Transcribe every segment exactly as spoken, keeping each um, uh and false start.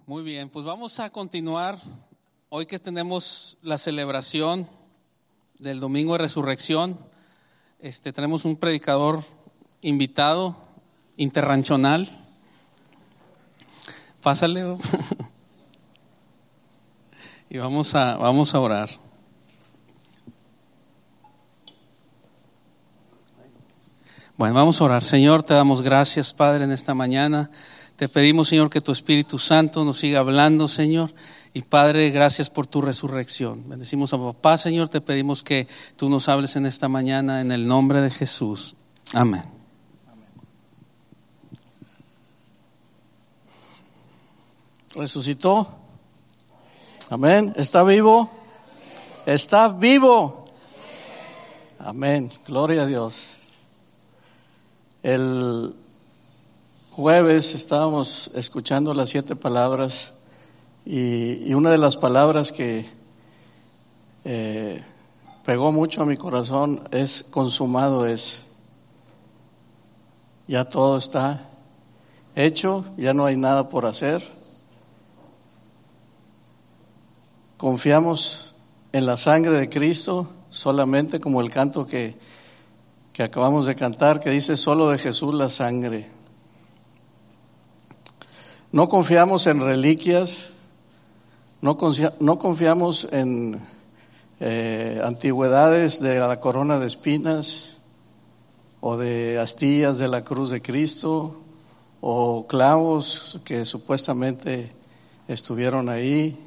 Muy bien, pues vamos a continuar. Hoy que tenemos la celebración del Domingo de Resurrección, este, tenemos un predicador invitado, interranchonal. Pásale. Y vamos a, vamos a orar. Bueno, vamos a orar. Señor, te damos gracias, Padre, en esta mañana. Te pedimos, Señor, que tu Espíritu Santo nos siga hablando, Señor. Y Padre, gracias por tu resurrección. Bendecimos a papá, Señor. Te pedimos que tú nos hables en esta mañana en el nombre de Jesús. Amén. Resucitó. Amén. ¿Está vivo? Está vivo. Amén. Gloria a Dios. El jueves estábamos escuchando las siete palabras y, y una de las palabras que eh, pegó mucho a mi corazón es consumado es. Ya todo está hecho, ya no hay nada por hacer. Confiamos en la sangre de Cristo solamente, como el canto que, que acabamos de cantar, que dice solo de Jesús la sangre. No confiamos en reliquias, no, confia, no confiamos en eh, antigüedades de la corona de espinas o de astillas de la cruz de Cristo o clavos que supuestamente estuvieron ahí.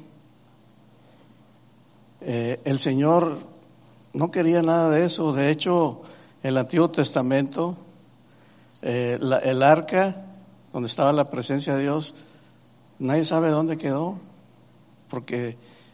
Eh, el Señor no quería nada de eso. De hecho, el Antiguo Testamento, eh, la, el arca donde estaba la presencia de Dios, nadie sabe dónde quedó, porque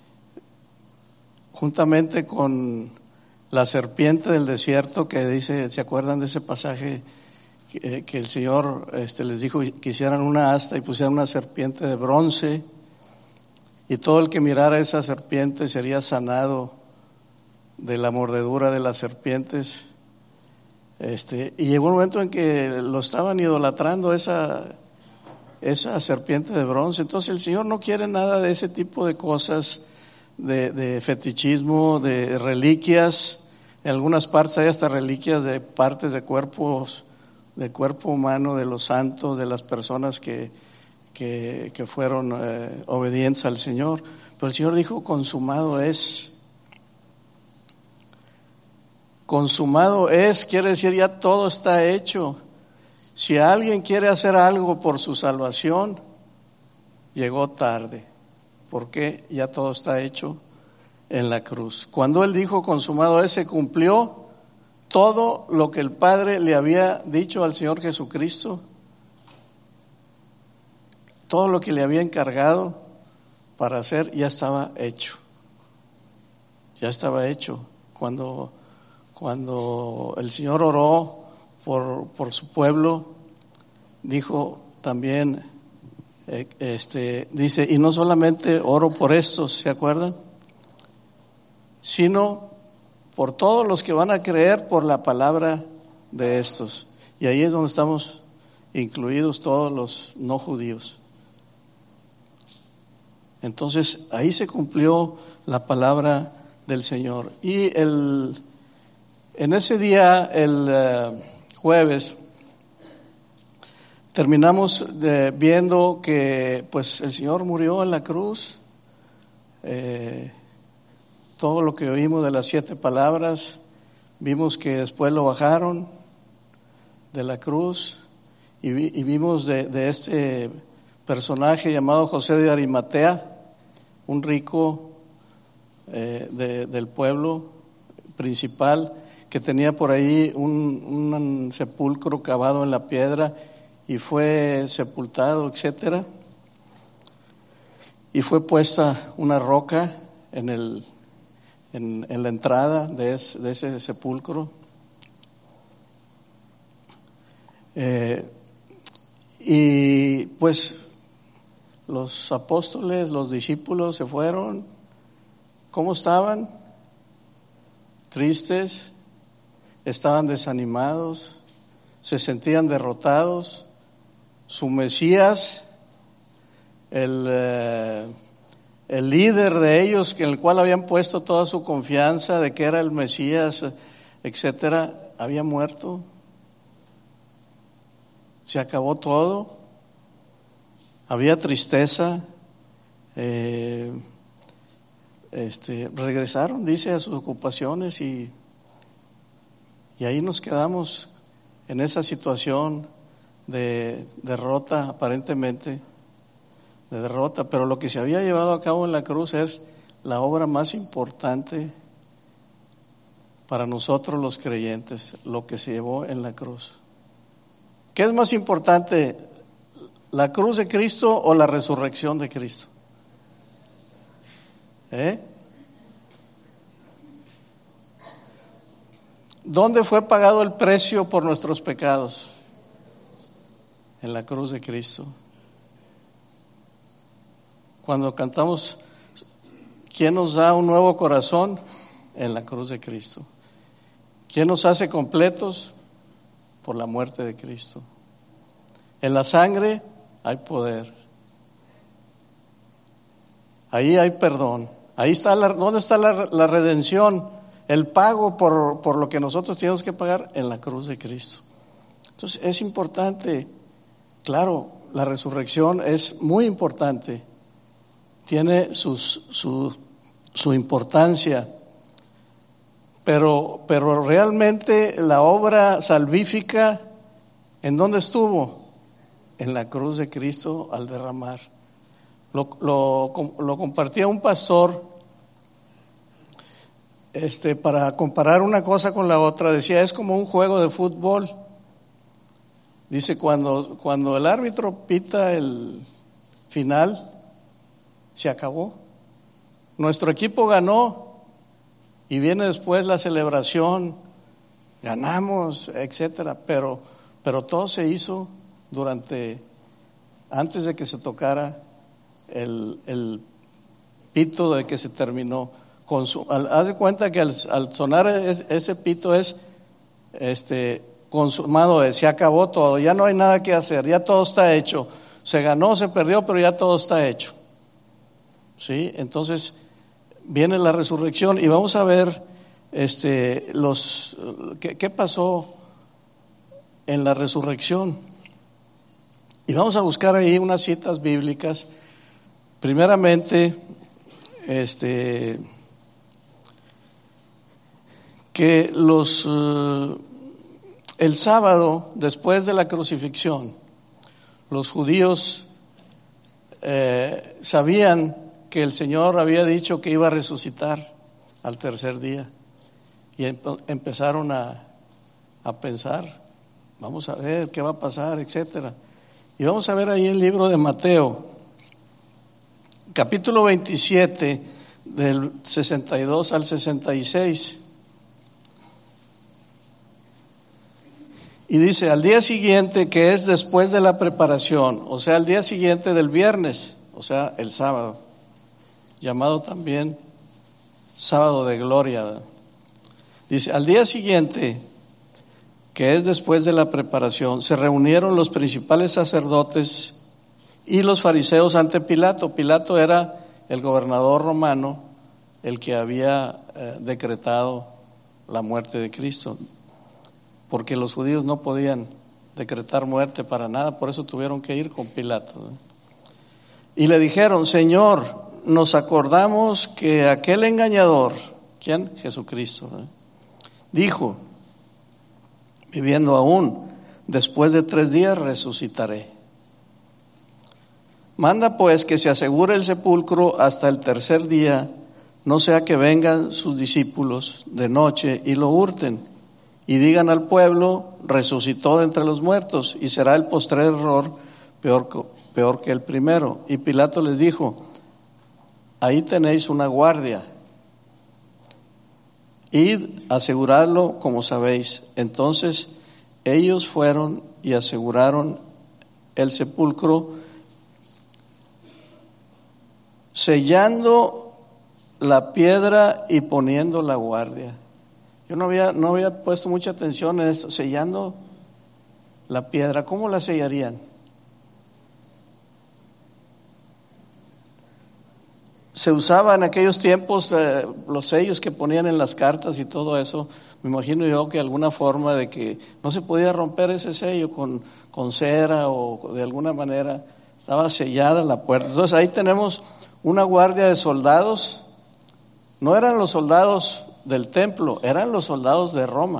juntamente con la serpiente del desierto que dice, ¿se acuerdan de ese pasaje? Que, que el Señor este, les dijo que hicieran una asta y pusieran una serpiente de bronce, y todo el que mirara esa serpiente sería sanado de la mordedura de las serpientes. Este, y llegó un momento en que lo estaban idolatrando esa, esa serpiente de bronce. Entonces el Señor no quiere nada de ese tipo de cosas, de, de fetichismo, de reliquias. En algunas partes hay hasta reliquias de partes de cuerpos, de cuerpo humano, de los santos, de las personas que, que, que fueron eh, obedientes al Señor. Pero el Señor dijo, consumado es. Consumado es, quiere decir ya todo está hecho. Si alguien quiere hacer algo por su salvación, llegó tarde, porque ya todo está hecho en la cruz. Cuando Él dijo consumado es, se cumplió todo lo que el Padre le había dicho al Señor Jesucristo, todo lo que le había encargado para hacer ya estaba hecho. Ya estaba hecho. Cuando Cuando el Señor oró por, por su pueblo, dijo también, eh, este, dice, y no solamente oro por estos, ¿se acuerdan? Sino por todos los que van a creer por la palabra de estos. Y ahí es donde estamos incluidos todos los no judíos. Entonces, ahí se cumplió la palabra del Señor. Y el... En ese día, el uh, jueves, terminamos de, viendo que pues el Señor murió en la cruz. Eh, todo lo que oímos de las siete palabras, vimos que después lo bajaron de la cruz y, vi, y vimos de, de este personaje llamado José de Arimatea, un rico eh, de, del pueblo principal, que tenía por ahí un, un sepulcro cavado en la piedra y fue sepultado, etcétera. Y fue puesta una roca en, el, en, en la entrada de, es, de ese sepulcro. Eh, y pues los apóstoles, los discípulos se fueron. ¿Cómo estaban? Tristes. Estaban desanimados, se sentían derrotados. Su Mesías el, eh, el líder de ellos, en el cual habían puesto toda su confianza de que era el Mesías, etcétera, había muerto. Se acabó todo. Había tristeza. Eh, este, regresaron, dice, a sus ocupaciones y, y ahí nos quedamos en esa situación de derrota, aparentemente de derrota, pero lo que se había llevado a cabo en la cruz es la obra más importante para nosotros los creyentes, lo que se llevó en la cruz. ¿Qué es más importante, la cruz de Cristo o la resurrección de Cristo? ¿Eh? ¿Dónde fue pagado el precio por nuestros pecados? En la cruz de Cristo. Cuando cantamos, ¿quién nos da un nuevo corazón? En la cruz de Cristo. ¿Quién nos hace completos? Por la muerte de Cristo. En la sangre hay poder. Ahí hay perdón. Ahí está la, ¿dónde está la, la redención? El pago por, por lo que nosotros tenemos que pagar en la cruz de Cristo. Entonces es importante, claro, la resurrección es muy importante, tiene sus, su, su importancia, pero, pero realmente la obra salvífica, ¿en dónde estuvo? En la cruz de Cristo al derramar. Lo, lo, lo compartía un pastor, este, para comparar una cosa con la otra. Decía, es como un juego de fútbol. Dice, cuando, cuando el árbitro pita el final, se acabó. Nuestro equipo ganó y viene después la celebración, ganamos, etcétera. Pero, pero todo se hizo durante, antes de que se tocara el, el pito de que se terminó. Consu, al, haz de cuenta que al, al sonar es, ese pito es este, consumado, es, se acabó todo, ya no hay nada que hacer, ya todo está hecho. Se ganó, se perdió, pero ya todo está hecho. ¿Sí? Entonces viene la resurrección y vamos a ver este, los, qué, qué pasó en la resurrección. Y vamos a buscar ahí unas citas bíblicas. Primeramente, este, que los uh, el sábado después de la crucifixión, los judíos eh, sabían que el Señor había dicho que iba a resucitar al tercer día y em, empezaron a, a pensar, vamos a ver qué va a pasar, etcétera. Y vamos a ver ahí el libro de Mateo, capítulo veintisiete, del sesenta y dos al sesenta y seis. Y dice, al día siguiente, que es después de la preparación, o sea, al día siguiente del viernes, o sea, el sábado, llamado también sábado de gloria. Dice, al día siguiente, que es después de la preparación, se reunieron los principales sacerdotes y los fariseos ante Pilato. Pilato era el gobernador romano, el que había eh, decretado la muerte de Cristo, porque los judíos no podían decretar muerte para nada, por eso tuvieron que ir con Pilato. Y le dijeron, Señor, nos acordamos que aquel engañador, ¿quién? Jesucristo, ¿eh? dijo, viviendo aún, después de tres días resucitaré. Manda pues que se asegure el sepulcro hasta el tercer día, no sea que vengan sus discípulos de noche y lo hurten y digan al pueblo, resucitó de entre los muertos, y será el postrer error peor, peor que el primero. Y Pilato les dijo, ahí tenéis una guardia, id a asegurarlo como sabéis. Entonces ellos fueron y aseguraron el sepulcro, sellando la piedra y poniendo la guardia. Yo no había, no había puesto mucha atención en eso, sellando la piedra. ¿Cómo la sellarían? se usaba en aquellos tiempos eh, los sellos que ponían en las cartas y todo eso. Me imagino yo que alguna forma de que no se podía romper ese sello con, con cera o de alguna manera estaba sellada la puerta. Entonces ahí tenemos una guardia de soldados. No eran los soldados del templo, eran los soldados de Roma.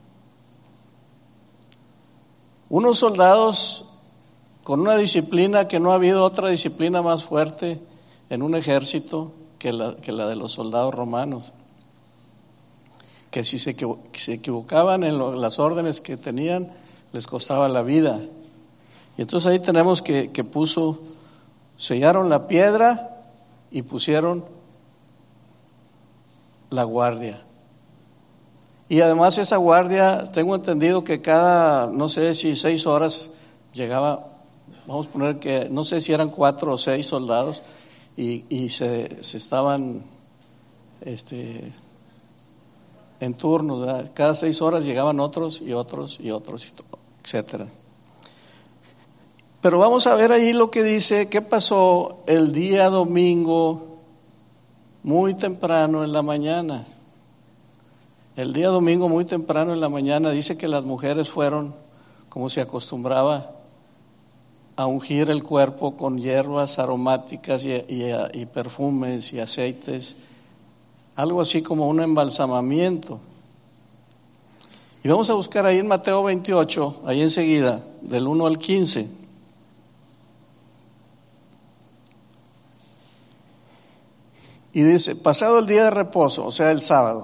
Unos soldados con una disciplina que no ha habido otra disciplina más fuerte en un ejército que la, que la de los soldados romanos, que si se, se equivocaban en lo, las órdenes que tenían, les costaba la vida. Y entonces ahí tenemos que, que puso, sellaron la piedra y pusieron la guardia. Y además esa guardia, tengo entendido que cada, no sé si seis horas llegaba, vamos a poner que, no sé si eran cuatro o seis soldados, y, y se, se estaban este, en turno, ¿verdad? Cada seis horas llegaban otros y otros y otros, etcétera. Pero vamos a ver ahí lo que dice, qué pasó el día domingo, muy temprano en la mañana. El día domingo muy temprano en la mañana dice que las mujeres fueron, como se acostumbraba, a ungir el cuerpo con hierbas aromáticas y, y, y perfumes y aceites, algo así como un embalsamamiento. Y vamos a buscar ahí en Mateo veintiocho, ahí enseguida, del uno al quince. Y dice, pasado el día de reposo, o sea el sábado,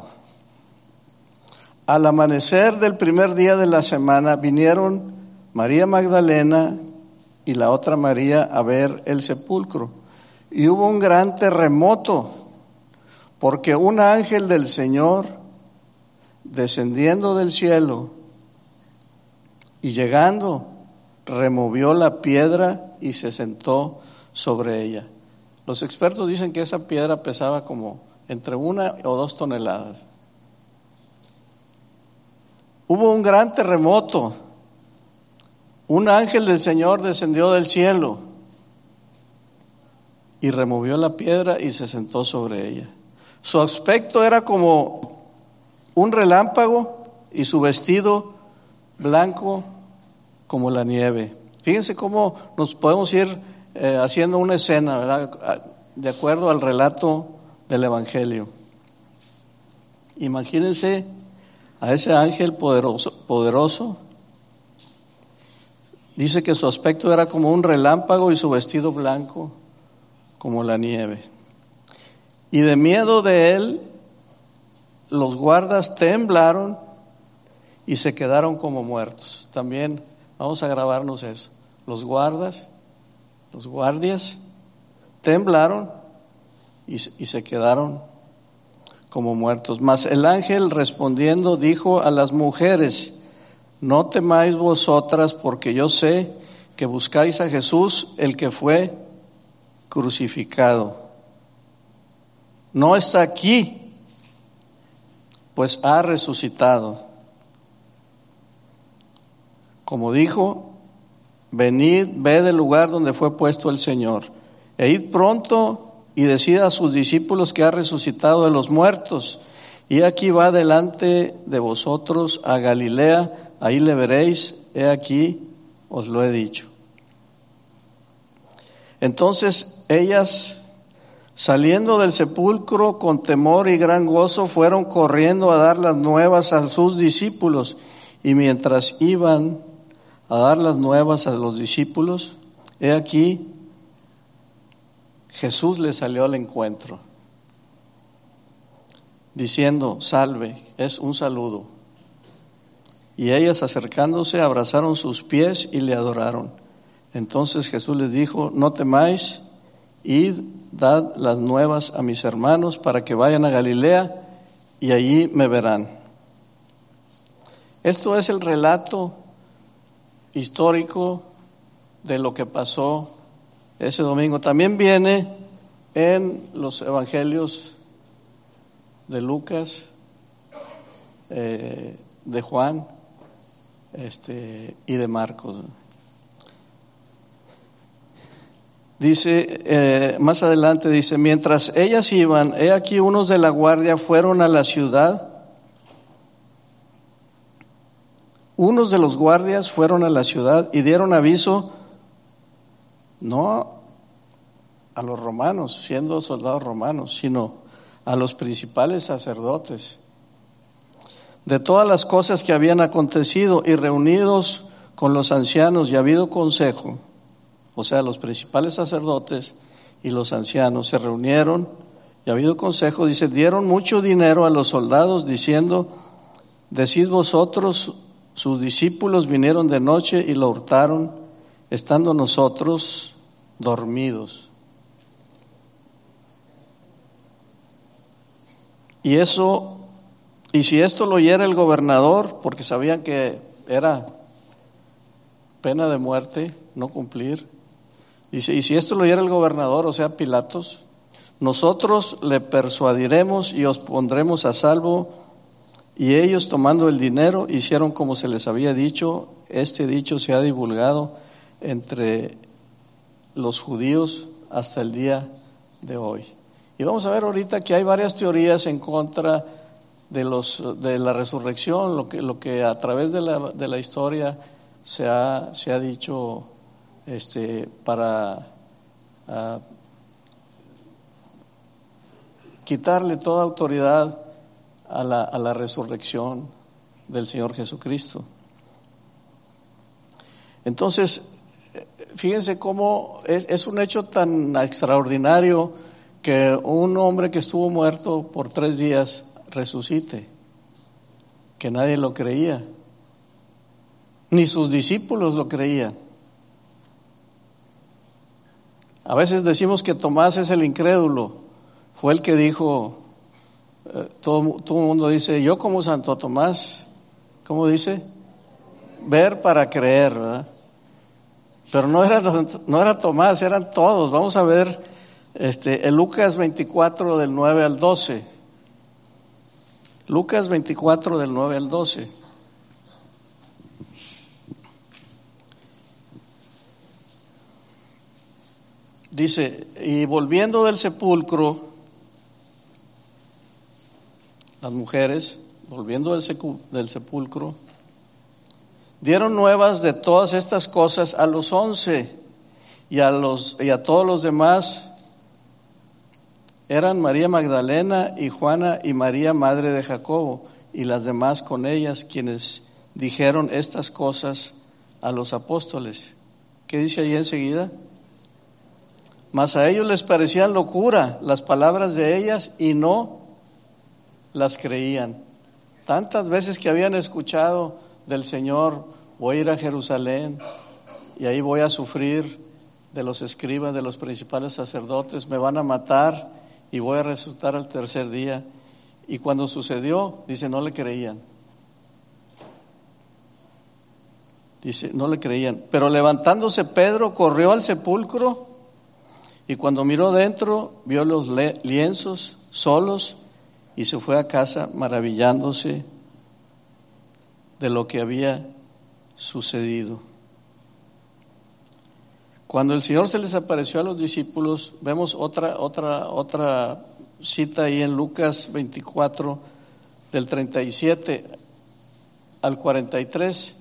al amanecer del primer día de la semana vinieron María Magdalena y la otra María a ver el sepulcro. Y hubo un gran terremoto, porque un ángel del Señor, descendiendo del cielo y llegando, removió la piedra y se sentó sobre ella. Los expertos dicen que esa piedra pesaba como entre una o dos toneladas. Hubo un gran terremoto. Un ángel del Señor descendió del cielo y removió la piedra y se sentó sobre ella. Su aspecto era como un relámpago y su vestido blanco como la nieve. Fíjense cómo nos podemos ir eh, haciendo una escena, ¿verdad? De acuerdo al relato del Evangelio. Imagínense a ese ángel poderoso, poderoso. Dice que su aspecto era como un relámpago y su vestido blanco como la nieve. Y de miedo de él, los guardas temblaron y se quedaron como muertos. También vamos a grabarnos eso. Los guardas, los guardias temblaron y, y se quedaron como muertos. Mas el ángel respondiendo dijo a las mujeres: no temáis vosotras, porque yo sé que buscáis a Jesús, el que fue crucificado. No está aquí, pues ha resucitado. Como dijo, venid, ved el lugar donde fue puesto el Señor, e id pronto y decid a sus discípulos que ha resucitado de los muertos, y aquí va delante de vosotros a Galilea, ahí le veréis, he aquí, os lo he dicho. Entonces ellas, saliendo del sepulcro con temor y gran gozo, fueron corriendo a dar las nuevas a sus discípulos. Y mientras iban a dar las nuevas a los discípulos, he aquí, Jesús les salió al encuentro, diciendo: salve, es un saludo. Y ellas, acercándose, abrazaron sus pies y le adoraron. Entonces Jesús les dijo: no temáis, id, dad las nuevas a mis hermanos para que vayan a Galilea y allí me verán. Esto es el relato histórico de lo que pasó ese domingo. También viene en los evangelios de Lucas, eh, de Juan, este, y de Marcos. Dice, eh, más adelante dice, mientras ellas iban, he aquí unos de la guardia fueron a la ciudad. Unos de los guardias fueron a la ciudad y dieron aviso, no a los romanos, siendo soldados romanos, sino a los principales sacerdotes, de todas las cosas que habían acontecido, y reunidos con los ancianos y habido consejo, o sea, los principales sacerdotes y los ancianos se reunieron y habido consejo, dice, dieron mucho dinero a los soldados diciendo, decid vosotros, sus discípulos vinieron de noche y lo hurtaron, estando nosotros dormidos. Y eso, y si esto lo oyera el gobernador, porque sabían que era pena de muerte no cumplir, dice, y si esto lo oyera el gobernador, o sea, Pilatos, nosotros le persuadiremos y os pondremos a salvo. Y ellos, tomando el dinero, hicieron como se les había dicho. Este dicho se ha divulgado entre los judíos hasta el día de hoy. Y vamos a ver ahorita que hay varias teorías en contra de los de la resurrección, lo que lo que a través de la de la historia se ha se ha dicho este para uh, quitarle toda autoridad a la, a la resurrección del Señor Jesucristo. Entonces, fíjense cómo es, es un hecho tan extraordinario que un hombre que estuvo muerto por tres días resucite, que nadie lo creía, ni sus discípulos lo creían. A veces decimos que Tomás es el incrédulo, fue el que dijo, Todo, todo el mundo dice, yo como Santo Tomás, ¿cómo dice? Ver para creer, ¿verdad? Pero no era, no era Tomás, eran todos. Vamos a ver este, en Lucas veinticuatro del nueve al doce. Lucas veinticuatro del nueve al doce. Dice, y volviendo del sepulcro, las mujeres, volviendo del, secu, del sepulcro, dieron nuevas de todas estas cosas a los once y a, los, y a todos los demás. Eran María Magdalena y Juana y María, madre de Jacobo, y las demás con ellas, quienes dijeron estas cosas a los apóstoles. ¿Qué dice ahí enseguida? Mas a ellos les parecían locura las palabras de ellas y no las creían. Tantas veces que habían escuchado del Señor, voy a ir a Jerusalén y ahí voy a sufrir de los escribas, de los principales sacerdotes, me van a matar y voy a resucitar al tercer día. Y cuando sucedió, dice, no le creían. Dice, no le creían. Pero levantándose Pedro, corrió al sepulcro y cuando miró dentro, vio los lienzos solos y se fue a casa maravillándose de lo que había sucedido. Cuando el Señor se les apareció a los discípulos, vemos otra, otra, otra cita ahí en Lucas veinticuatro, del treinta y siete al cuarenta y tres.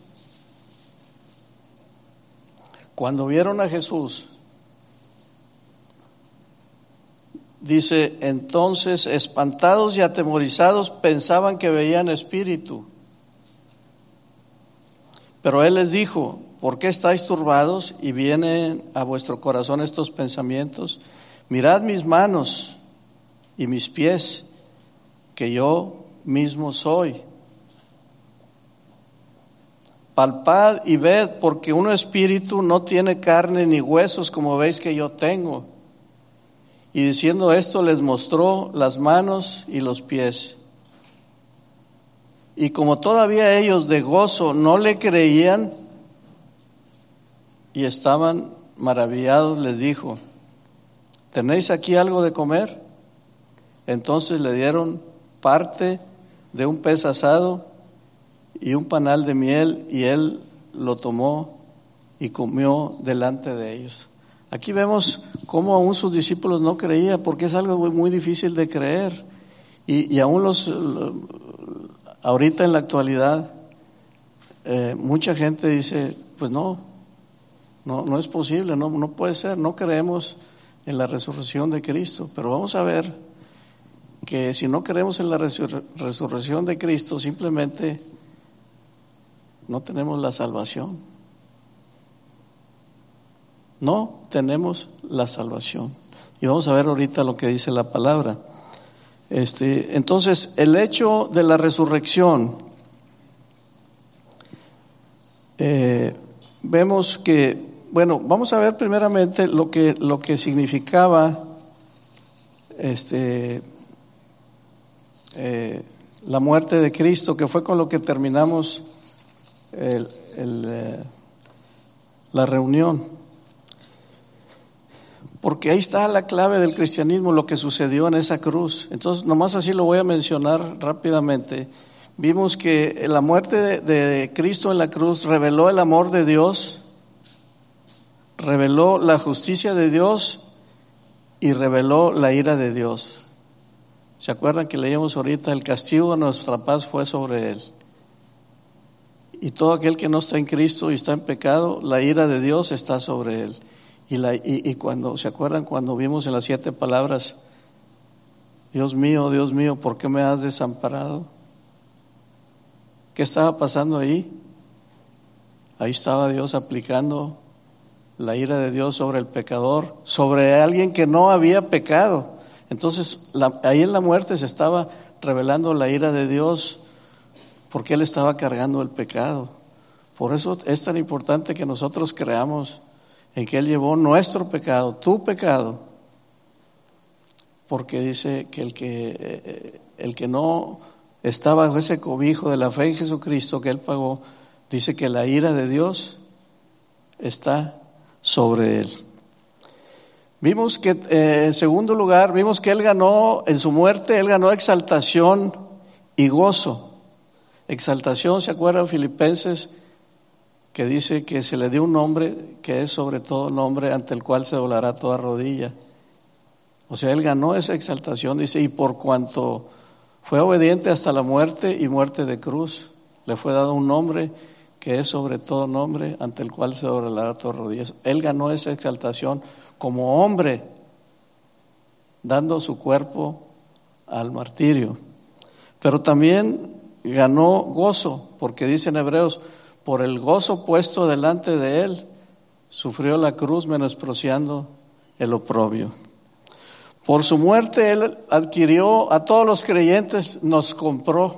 Cuando vieron a Jesús, dice, entonces espantados y atemorizados pensaban que veían espíritu. Pero él les dijo, ¿por qué estáis turbados y vienen a vuestro corazón estos pensamientos? Mirad mis manos y mis pies, que yo mismo soy. Palpad y ved, porque un espíritu no tiene carne ni huesos, como veis que yo tengo. Y diciendo esto les mostró las manos y los pies. Y como todavía ellos de gozo no le creían y estaban maravillados, les dijo, ¿tenéis aquí algo de comer? Entonces le dieron parte de un pez asado y un panal de miel, y él lo tomó y comió delante de ellos. Aquí vemos cómo aún sus discípulos no creían, porque es algo muy, muy difícil de creer. Y, y aún los, ahorita en la actualidad, eh, mucha gente dice, pues no, no, no es posible, no, no puede ser, no creemos en la resurrección de Cristo. Pero vamos a ver que si no creemos en la resur- resurrección de Cristo, simplemente no tenemos la salvación. No tenemos la salvación. Y vamos a ver ahorita lo que dice la palabra. Este, entonces, el hecho de la resurrección, eh, vemos que, bueno, vamos a ver primeramente lo que, lo que significaba este, eh, la muerte de Cristo, que fue con lo que terminamos el, el, eh, la reunión. Porque ahí está la clave del cristianismo, lo que sucedió en esa cruz. Entonces, nomás así lo voy a mencionar rápidamente. Vimos que la muerte de, de Cristo en la cruz reveló el amor de Dios, reveló la justicia de Dios y reveló la ira de Dios. ¿Se acuerdan que leíamos ahorita? El castigo de nuestra paz fue sobre Él. Y todo aquel que no está en Cristo y está en pecado, la ira de Dios está sobre Él. Y, la, y, y cuando, ¿se acuerdan cuando vimos en las siete palabras, Dios mío, Dios mío, ¿por qué me has desamparado? ¿Qué estaba pasando ahí? Ahí estaba Dios aplicando la ira de Dios sobre el pecador, sobre alguien que no había pecado. Entonces, la, ahí en la muerte se estaba revelando la ira de Dios, porque Él estaba cargando el pecado. Por eso es tan importante que nosotros creamos en que Él llevó nuestro pecado, tu pecado, porque dice que el que, el que no está bajo ese cobijo de la fe en Jesucristo que Él pagó, dice que la ira de Dios está sobre Él. Vimos que, eh, en segundo lugar, vimos que Él ganó, en su muerte, Él ganó exaltación y gozo. Exaltación, ¿se acuerdan? Filipenses, que dice que se le dio un nombre que es sobre todo nombre, ante el cual se doblará toda rodilla. O sea, Él ganó esa exaltación, dice, y por cuanto fue obediente hasta la muerte y muerte de cruz, le fue dado un nombre que es sobre todo nombre, ante el cual se doblará toda rodilla. Él ganó esa exaltación como hombre, dando su cuerpo al martirio. Pero también ganó gozo, porque dice en Hebreos, por el gozo puesto delante de Él, sufrió la cruz menospreciando el oprobio. Por su muerte Él adquirió a todos los creyentes, nos compró.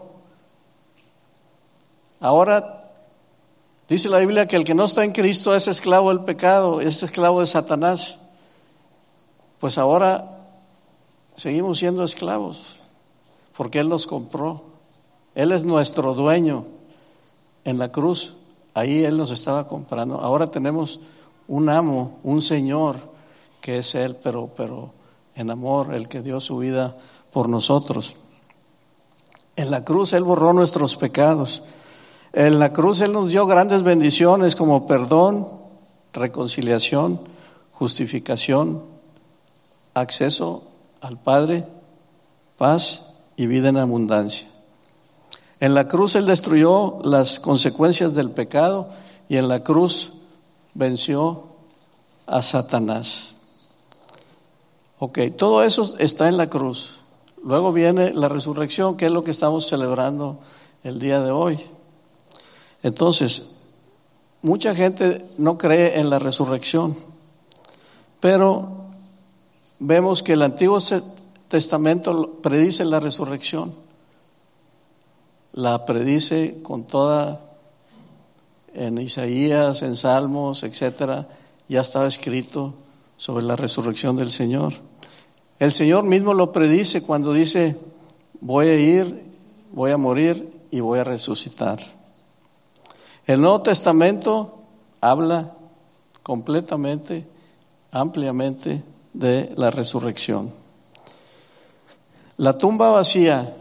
Ahora dice la Biblia que el que no está en Cristo es esclavo del pecado, es esclavo de Satanás. Pues ahora seguimos siendo esclavos, porque Él nos compró. Él es nuestro dueño. En la cruz, ahí Él nos estaba comprando. Ahora tenemos un amo, un Señor, que es Él, pero, pero en amor, el que dio su vida por nosotros. En la cruz Él borró nuestros pecados. En la cruz Él nos dio grandes bendiciones como perdón, reconciliación, justificación, acceso al Padre, paz y vida en abundancia. En la cruz Él destruyó las consecuencias del pecado y en la cruz venció a Satanás. Ok, todo eso está en la cruz. Luego viene la resurrección, que es lo que estamos celebrando el día de hoy. Entonces, mucha gente no cree en la resurrección, pero vemos que el Antiguo Testamento predice la resurrección. La predice con toda, en Isaías, en Salmos, etcétera, ya estaba escrito sobre la resurrección del Señor. El Señor mismo lo predice cuando dice, voy a ir, voy a morir y voy a resucitar. El Nuevo Testamento habla completamente, ampliamente de la resurrección. La tumba vacía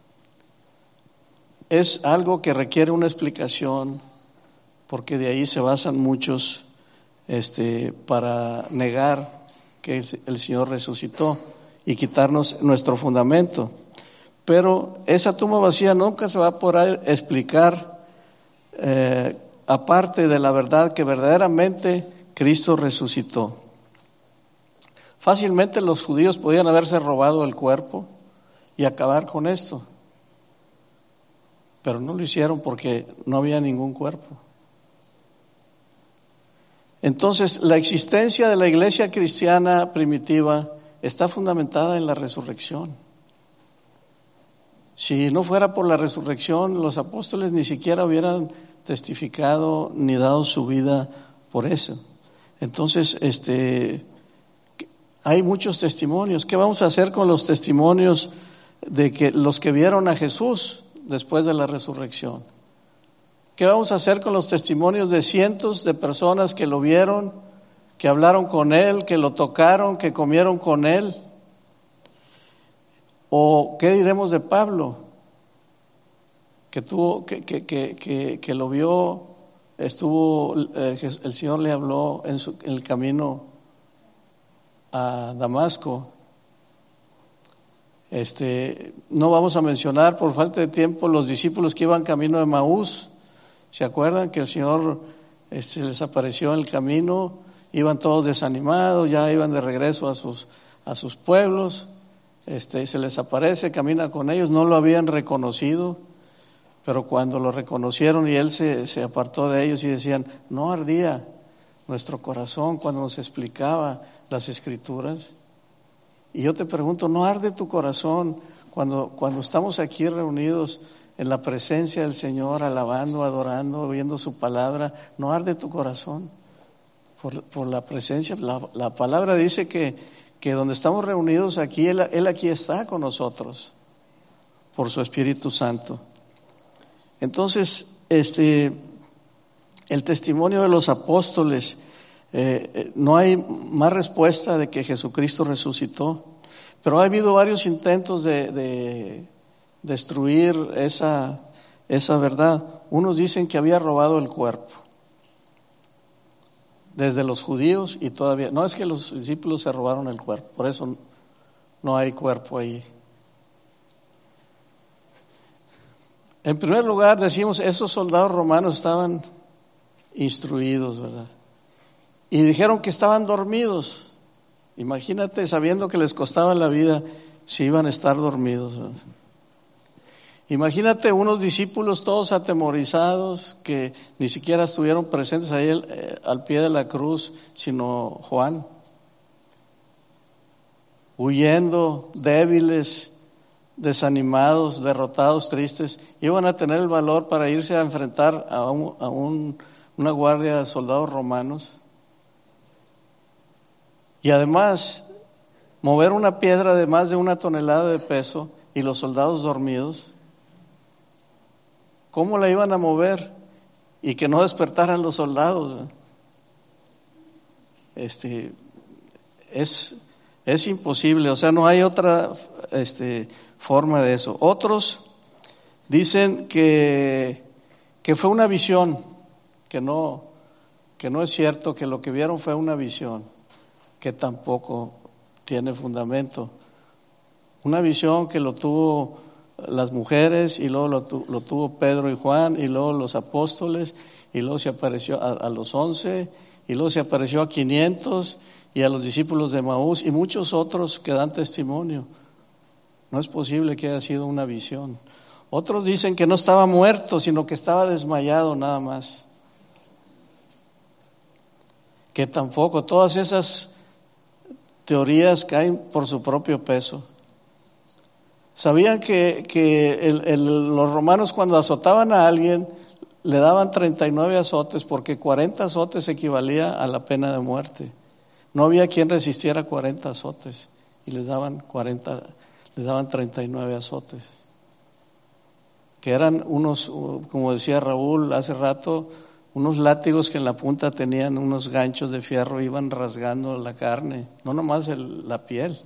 es algo que requiere una explicación, porque de ahí se basan muchos este, para negar que el, el Señor resucitó y quitarnos nuestro fundamento. Pero esa tumba vacía nunca se va a poder explicar eh, aparte de la verdad que verdaderamente Cristo resucitó. Fácilmente los judíos podían haberse robado el cuerpo y acabar con esto, pero no lo hicieron porque no había ningún cuerpo. Entonces, la existencia de la iglesia cristiana primitiva está fundamentada en la resurrección. Si no fuera por la resurrección, los apóstoles ni siquiera hubieran testificado ni dado su vida por eso. Entonces, este, hay muchos testimonios. ¿Qué vamos a hacer con los testimonios de que los que vieron a Jesús después de la resurrección? ¿Qué vamos a hacer con los testimonios de cientos de personas que lo vieron, que hablaron con Él, que lo tocaron, que comieron con Él? ¿O qué diremos de Pablo, que tuvo, que, que, que, que, que lo vio, estuvo, eh, el Señor le habló en, su, en el camino a Damasco? Este, no vamos a mencionar por falta de tiempo los discípulos que iban camino de Maús. ¿Se acuerdan que el Señor este, les apareció en el camino? Iban todos desanimados, ya iban de regreso a sus, a sus pueblos. Este, se les aparece, camina con ellos, no lo habían reconocido, pero cuando lo reconocieron y Él se, se apartó de ellos y decían, ¿no ardía nuestro corazón cuando nos explicaba las Escrituras? Y yo te pregunto, ¿no arde tu corazón cuando, cuando estamos aquí reunidos en la presencia del Señor, alabando, adorando, viendo su palabra? ¿No arde tu corazón por, por la presencia? La, la palabra dice que, que donde estamos reunidos aquí, él, él aquí está con nosotros por su Espíritu Santo. Entonces, este, el testimonio de los apóstoles, eh, no hay más respuesta de que Jesucristo resucitó, pero ha habido varios intentos de, de destruir esa, esa verdad. Unos dicen que había robado el cuerpo, desde los judíos, y todavía, no es que los discípulos se robaron el cuerpo, por eso no hay cuerpo ahí. En primer lugar, decimos, esos soldados romanos estaban instruidos, ¿verdad? Y dijeron que estaban dormidos. Imagínate, sabiendo que les costaba la vida, si iban a estar dormidos, ¿verdad? Imagínate unos discípulos todos atemorizados que ni siquiera estuvieron presentes ahí al, eh, al pie de la cruz, sino Juan, huyendo, débiles, desanimados, derrotados, tristes. Iban a tener el valor para irse a enfrentar a, un, a un, una guardia de soldados romanos. Y además, mover una piedra de más de una tonelada de peso y los soldados dormidos. ¿Cómo la iban a mover y que no despertaran los soldados? Este, es, es imposible, o sea, no hay otra este, forma de eso. Otros dicen que, que fue una visión, que no, que no es cierto, que lo que vieron fue una visión, que tampoco tiene fundamento. Una visión que lo tuvo las mujeres, y luego lo, tu, lo tuvo Pedro y Juan, y luego los apóstoles, y luego se apareció a, a los once, y luego se apareció a quinientos, y a los discípulos de Maús, y muchos otros que dan testimonio. No es posible que haya sido una visión. Otros dicen que no estaba muerto, sino que estaba desmayado nada más. Que tampoco, todas esas teorías caen por su propio peso. Sabían que, que el, el, los romanos cuando azotaban a alguien le daban treinta y nueve azotes, porque cuarenta azotes equivalía a la pena de muerte. No había quien resistiera cuarenta azotes y les daban cuarenta, les daban treinta y nueve azotes, que eran unos, como decía Raúl hace rato, unos látigos que en la punta tenían unos ganchos de fierro, iban rasgando la carne, no nomás el, la piel.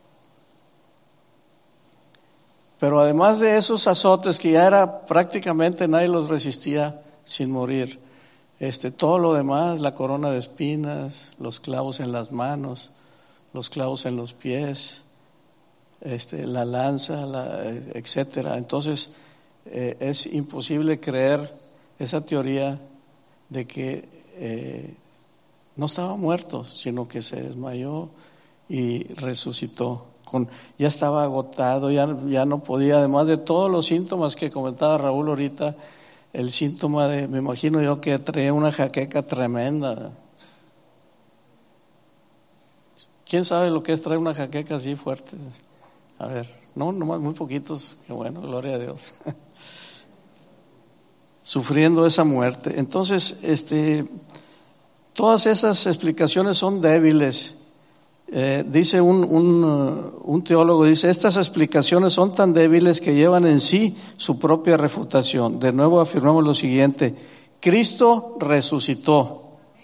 Pero además de esos azotes que ya era prácticamente nadie los resistía sin morir, Este, todo lo demás, la corona de espinas, los clavos en las manos, los clavos en los pies, este, la lanza, la, etcétera. Entonces eh, es imposible creer esa teoría de que eh, no estaba muerto, sino que se desmayó y resucitó. Con, ya estaba agotado, ya, ya no podía, además de todos los síntomas que comentaba Raúl ahorita, el síntoma de, me imagino yo que traía una jaqueca tremenda. ¿Quién sabe lo que es traer una jaqueca así fuerte? A ver, no, nomás muy poquitos, que bueno, gloria a Dios. Sufriendo esa muerte. Entonces, este, todas esas explicaciones son débiles. Eh, dice un, un, un teólogo, dice, estas explicaciones son tan débiles que llevan en sí su propia refutación. De nuevo afirmamos lo siguiente: Cristo resucitó.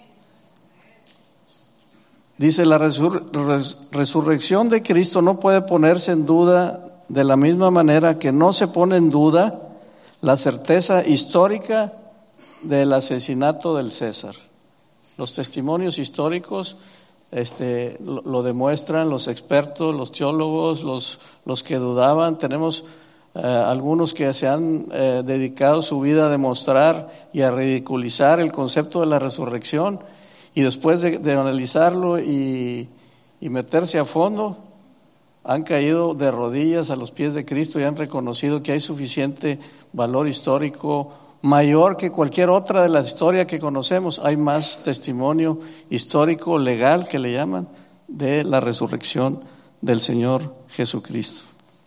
Dice, la resur- res- resurrección de Cristo no puede ponerse en duda de la misma manera que no se pone en duda la certeza histórica del asesinato del César. Los testimonios históricos Este, lo, lo demuestran los expertos, los teólogos, los, los que dudaban. Tenemos eh, algunos que se han eh, dedicado su vida a demostrar y a ridiculizar el concepto de la resurrección, y después de, de analizarlo y, y meterse a fondo, han caído de rodillas a los pies de Cristo y han reconocido que hay suficiente valor histórico, mayor que cualquier otra de la historia que conocemos. Hay más testimonio histórico, legal, que le llaman, de la resurrección del Señor Jesucristo.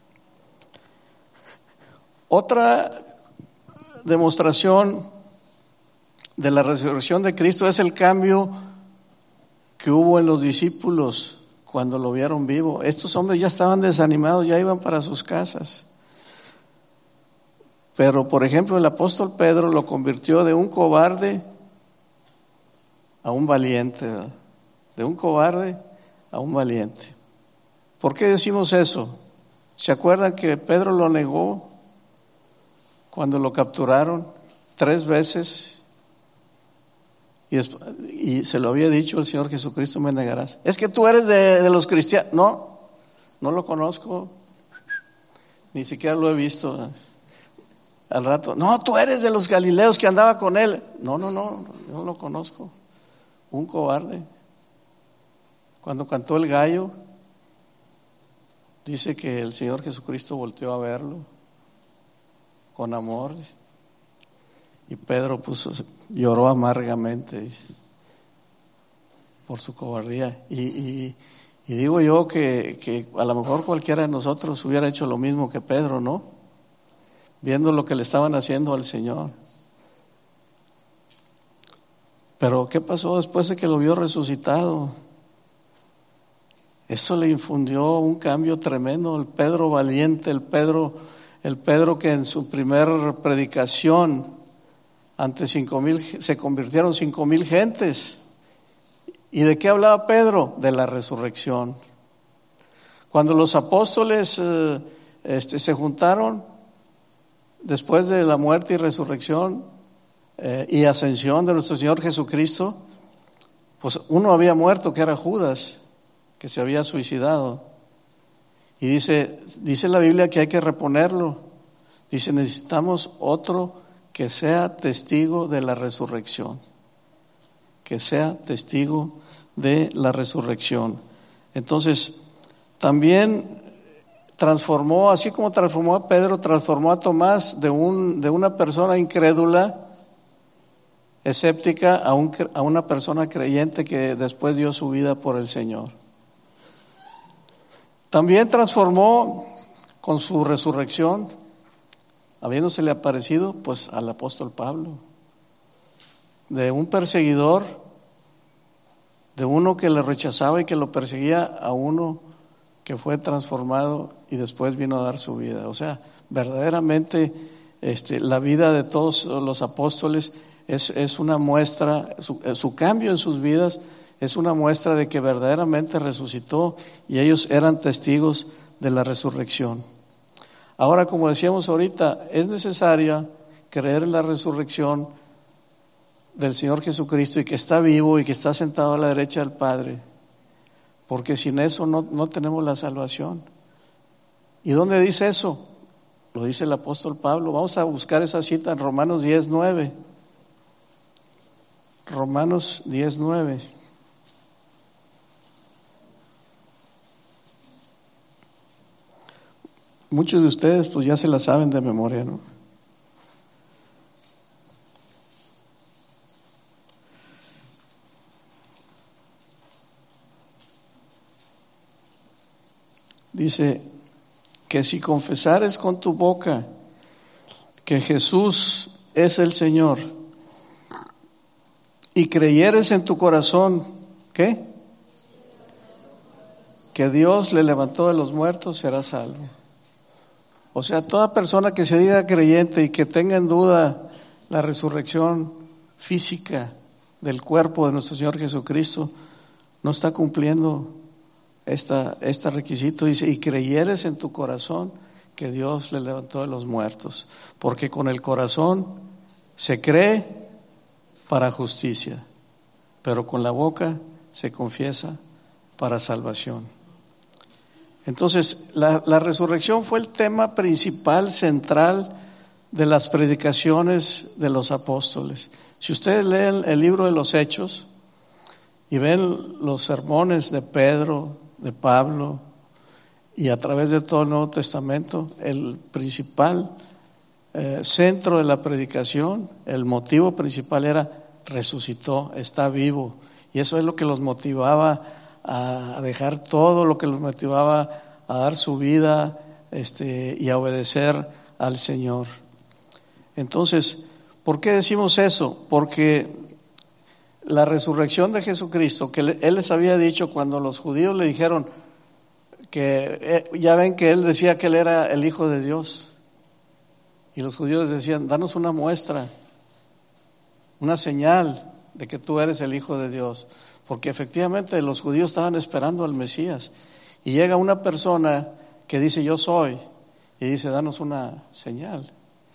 Otra demostración de la resurrección de Cristo es el cambio que hubo en los discípulos cuando lo vieron vivo. Estos hombres ya estaban desanimados, ya iban para sus casas. Pero, por ejemplo, el apóstol Pedro lo convirtió de un cobarde a un valiente, ¿verdad? De un cobarde a un valiente. ¿Por qué decimos eso? ¿Se acuerdan que Pedro lo negó cuando lo capturaron tres veces? Y, después, y se lo había dicho el Señor Jesucristo: me negarás. Es que tú eres de, de los cristianos. No, no lo conozco, ni siquiera lo he visto, ¿verdad? Al rato, no, tú eres de los galileos que andaba con él. No, no, no, no lo conozco. Un cobarde. Cuando cantó el gallo, dice que el Señor Jesucristo volteó a verlo con amor, y Pedro puso, lloró amargamente, dice, por su cobardía. Y, y, y digo yo que, que a lo mejor cualquiera de nosotros hubiera hecho lo mismo que Pedro, ¿no? Viendo lo que le estaban haciendo al Señor. Pero ¿qué pasó después de que lo vio resucitado? Eso le infundió un cambio tremendo. El Pedro valiente, el Pedro, el Pedro que en su primer predicación ante cinco mil se convirtieron cinco mil gentes. ¿Y de qué hablaba Pedro? De la resurrección. Cuando los apóstoles eh, este, se juntaron después de la muerte y resurrección eh, y ascensión de nuestro Señor Jesucristo, pues uno había muerto, que era Judas, que se había suicidado. Y dice, dice la Biblia que hay que reponerlo. Dice, necesitamos otro que sea testigo de la resurrección. Que sea testigo de la resurrección. Entonces, también transformó, así como transformó a Pedro, transformó a Tomás de, un, de una persona incrédula, escéptica, a, un, a una persona creyente que después dio su vida por el Señor. También transformó con su resurrección, habiéndosele aparecido pues al apóstol Pablo, de un perseguidor, de uno que le rechazaba y que lo perseguía, a uno que fue transformado y después vino a dar su vida. O sea, verdaderamente este, la vida de todos los apóstoles es, es una muestra, su, su cambio en sus vidas es una muestra de que verdaderamente resucitó y ellos eran testigos de la resurrección. Ahora, como decíamos ahorita, es necesaria creer en la resurrección del Señor Jesucristo y que está vivo y que está sentado a la derecha del Padre, porque sin eso no, no tenemos la salvación. ¿Y dónde dice eso? Lo dice el apóstol Pablo. Vamos a buscar esa cita en Romanos diez nueve. Romanos diez nueve. Muchos de ustedes pues ya se la saben de memoria, ¿no? Dice que si confesares con tu boca que Jesús es el Señor y creyeres en tu corazón, ¿qué? Que Dios le levantó de los muertos, serás salvo. O sea, toda persona que se diga creyente y que tenga en duda la resurrección física del cuerpo de nuestro Señor Jesucristo, no está cumpliendo esta, este requisito. Dice, y creyeres en tu corazón que Dios le levantó de los muertos, porque con el corazón se cree para justicia, pero con la boca se confiesa para salvación. Entonces, la, la resurrección fue el tema principal, central de las predicaciones de los apóstoles. Si ustedes leen el libro de los Hechos y ven los sermones de Pedro, de Pablo y a través de todo el Nuevo Testamento, el principal eh, centro de la predicación, el motivo principal era resucitó, está vivo, y eso es lo que los motivaba a dejar todo, lo que los motivaba a dar su vida este, y a obedecer al Señor. Entonces, ¿por qué decimos eso? Porque la resurrección de Jesucristo, que Él les había dicho cuando los judíos le dijeron que, ya ven que Él decía que Él era el Hijo de Dios, y los judíos decían, danos una muestra, una señal de que tú eres el Hijo de Dios, porque efectivamente los judíos estaban esperando al Mesías, y llega una persona que dice yo soy, y dice danos una señal.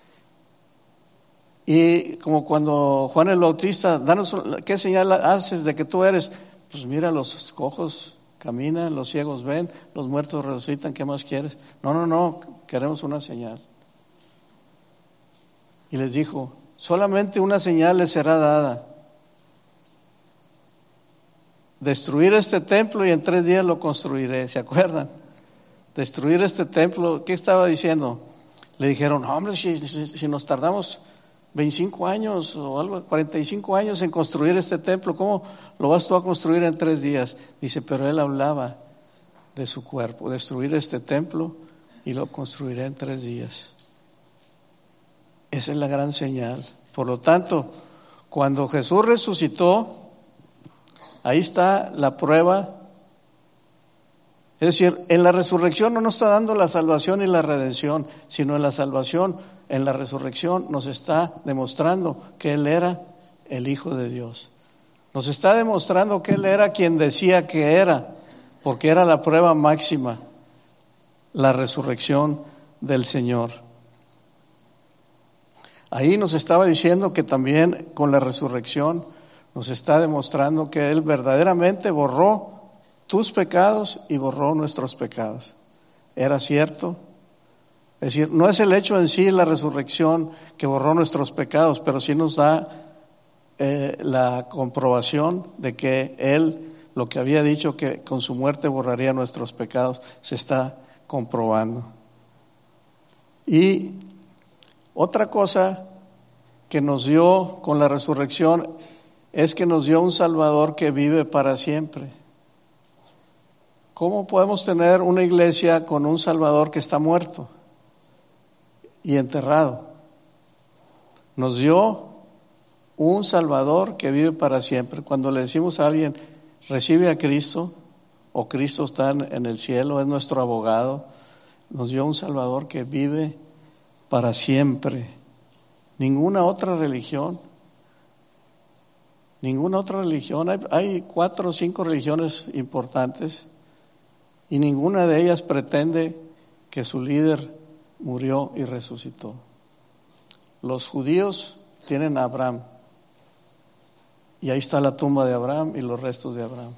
Y como cuando Juan el Bautista, danos, ¿qué señal haces de que tú eres? Pues mira, los cojos caminan, los ciegos ven, los muertos resucitan, ¿qué más quieres? No, no, no, queremos una señal. Y les dijo, solamente una señal les será dada: destruir este templo y en tres días lo construiré. ¿Se acuerdan? Destruir este templo, ¿qué estaba diciendo? Le dijeron, no, hombre, si, si, si nos tardamos veinticinco años o algo, cuarenta y cinco años en construir este templo, ¿cómo lo vas tú a construir en tres días? Dice, pero él hablaba de su cuerpo, destruir este templo y lo construiré en tres días. Esa es la gran señal. Por lo tanto, cuando Jesús resucitó, ahí está la prueba. Es decir, en la resurrección no nos está dando la salvación y la redención, sino en la salvación, en la resurrección nos está demostrando que Él era el Hijo de Dios. Nos está demostrando que Él era quien decía que era, porque era la prueba máxima, la resurrección del Señor. Ahí nos estaba diciendo que también con la resurrección nos está demostrando que Él verdaderamente borró tus pecados y borró nuestros pecados. Era cierto. Es decir, no es el hecho en sí, la resurrección, que borró nuestros pecados, pero sí nos da eh, la comprobación de que Él, lo que había dicho que con su muerte borraría nuestros pecados, se está comprobando. Y otra cosa que nos dio con la resurrección es que nos dio un Salvador que vive para siempre. ¿Cómo podemos tener una iglesia con un Salvador que está muerto y enterrado? Nos dio un Salvador que vive para siempre. Cuando le decimos a alguien, recibe a Cristo, o Cristo está en el cielo, es nuestro abogado, nos dio un Salvador que vive para siempre. Ninguna otra religión, ninguna otra religión, hay, hay cuatro o cinco religiones importantes y ninguna de ellas pretende que su líder murió y resucitó. Los judíos tienen a Abraham, y ahí está la tumba de Abraham y los restos de Abraham.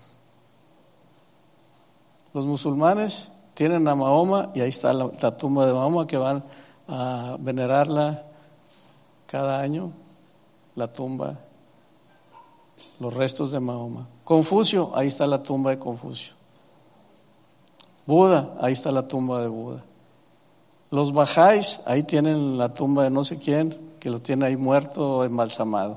Los musulmanes tienen a Mahoma y ahí está la, la tumba de Mahoma, que van a venerarla cada año, la tumba, los restos de Mahoma. Confucio, ahí está la tumba de Confucio. Buda, ahí está la tumba de Buda. Los bajáis, ahí tienen la tumba de no sé quién, que lo tiene ahí muerto o embalsamado.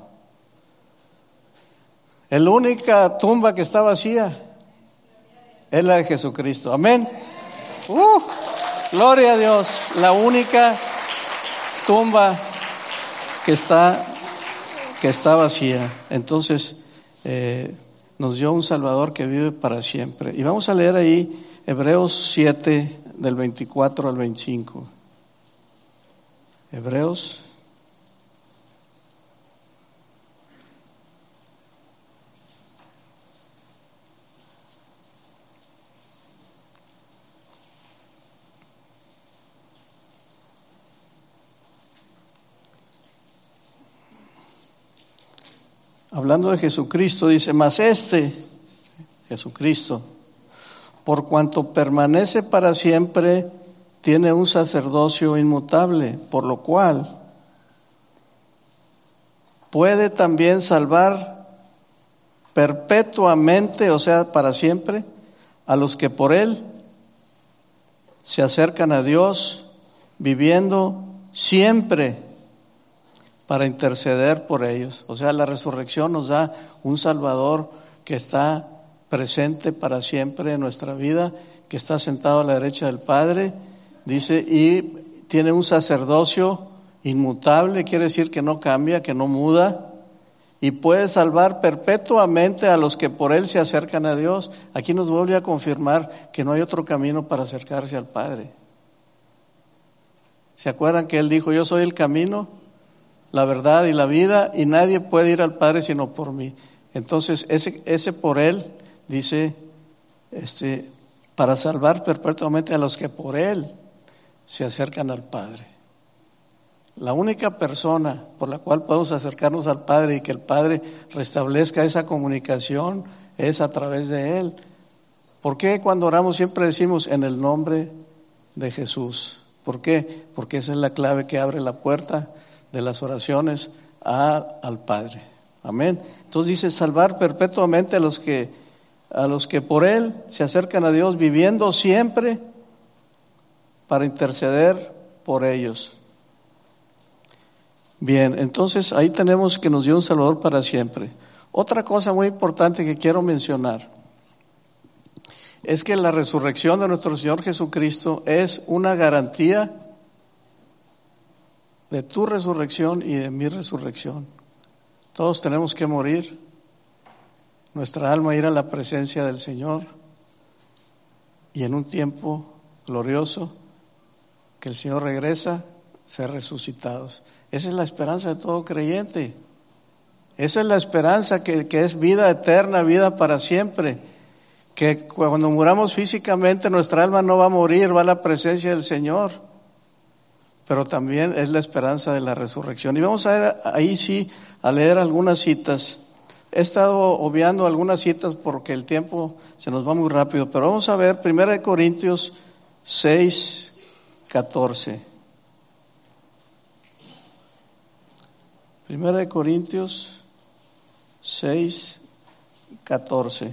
La única tumba que está vacía es la de Jesucristo. Amén. Uh, gloria a Dios. La única tumba que está, que está vacía. Entonces, eh, nos dio un Salvador que vive para siempre. Y vamos a leer ahí Hebreos siete, del veinticuatro al veinticinco. Hebreos. Hablando de Jesucristo, dice: mas este, Jesucristo, por cuanto permanece para siempre, tiene un sacerdocio inmutable, por lo cual puede también salvar perpetuamente, o sea, para siempre, a los que por él se acercan a Dios, viviendo siempre para interceder por ellos. O sea, la resurrección nos da un Salvador que está presente para siempre en nuestra vida, que está sentado a la derecha del Padre, dice, y tiene un sacerdocio inmutable, quiere decir que no cambia, que no muda, y puede salvar perpetuamente a los que por él se acercan a Dios. Aquí nos vuelve a confirmar que no hay otro camino para acercarse al Padre. ¿Se acuerdan que él dijo: yo soy el camino, la verdad y la vida, y nadie puede ir al Padre sino por mí? Entonces ese, ese por él, dice, este, para salvar perpetuamente a los que por él se acercan al Padre. La única persona por la cual podemos acercarnos al Padre y que el Padre restablezca esa comunicación es a través de él. ¿Por qué cuando oramos siempre decimos en el nombre de Jesús? ¿Por qué? Porque esa es la clave que abre la puerta de las oraciones a, al Padre. Amén. Entonces dice: salvar perpetuamente a los que a los que por él se acercan a Dios, viviendo siempre para interceder por ellos. Bien, entonces ahí tenemos que nos dio un Salvador para siempre. Otra cosa muy importante que quiero mencionar es que la resurrección de nuestro Señor Jesucristo es una garantía de tu resurrección y de mi resurrección. Todos tenemos que morir, nuestra alma ir a la presencia del Señor, y en un tiempo glorioso que el Señor regresa, ser resucitados. Esa es la esperanza de todo creyente. Esa es la esperanza que, que es vida eterna, vida para siempre. Que cuando muramos físicamente, nuestra alma no va a morir, va a la presencia del Señor. Pero también es la esperanza de la resurrección. Y vamos a ver ahí sí a leer algunas citas. He estado obviando algunas citas porque el tiempo se nos va muy rápido, pero vamos a ver primera de Corintios seis, catorce. Primera de Corintios seis, catorce.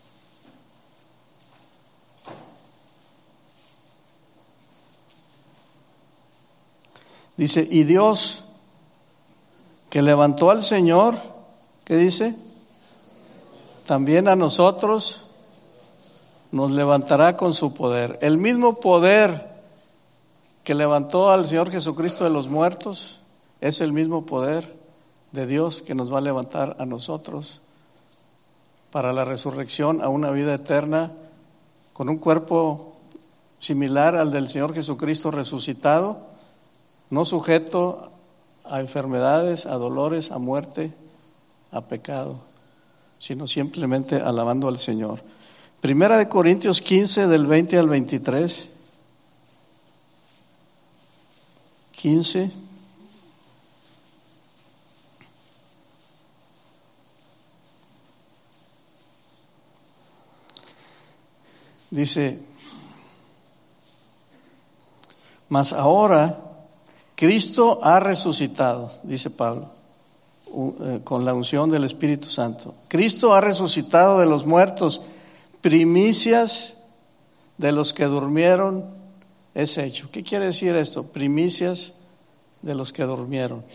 Dice: y Dios, que levantó al Señor, ¿qué dice? También a nosotros nos levantará con su poder. El mismo poder que levantó al Señor Jesucristo de los muertos es el mismo poder de Dios que nos va a levantar a nosotros para la resurrección a una vida eterna, con un cuerpo similar al del Señor Jesucristo resucitado, no sujeto a enfermedades, a dolores, a muerte, a pecado, sino simplemente alabando al Señor. Primera de Corintios quince, del veinte al veintitrés. quince. Dice, mas ahora Cristo ha resucitado, dice Pablo, con la unción del Espíritu Santo. Cristo ha resucitado de los muertos, primicias de los que durmieron es hecho. ¿Qué quiere decir esto? Primicias de los que durmieron.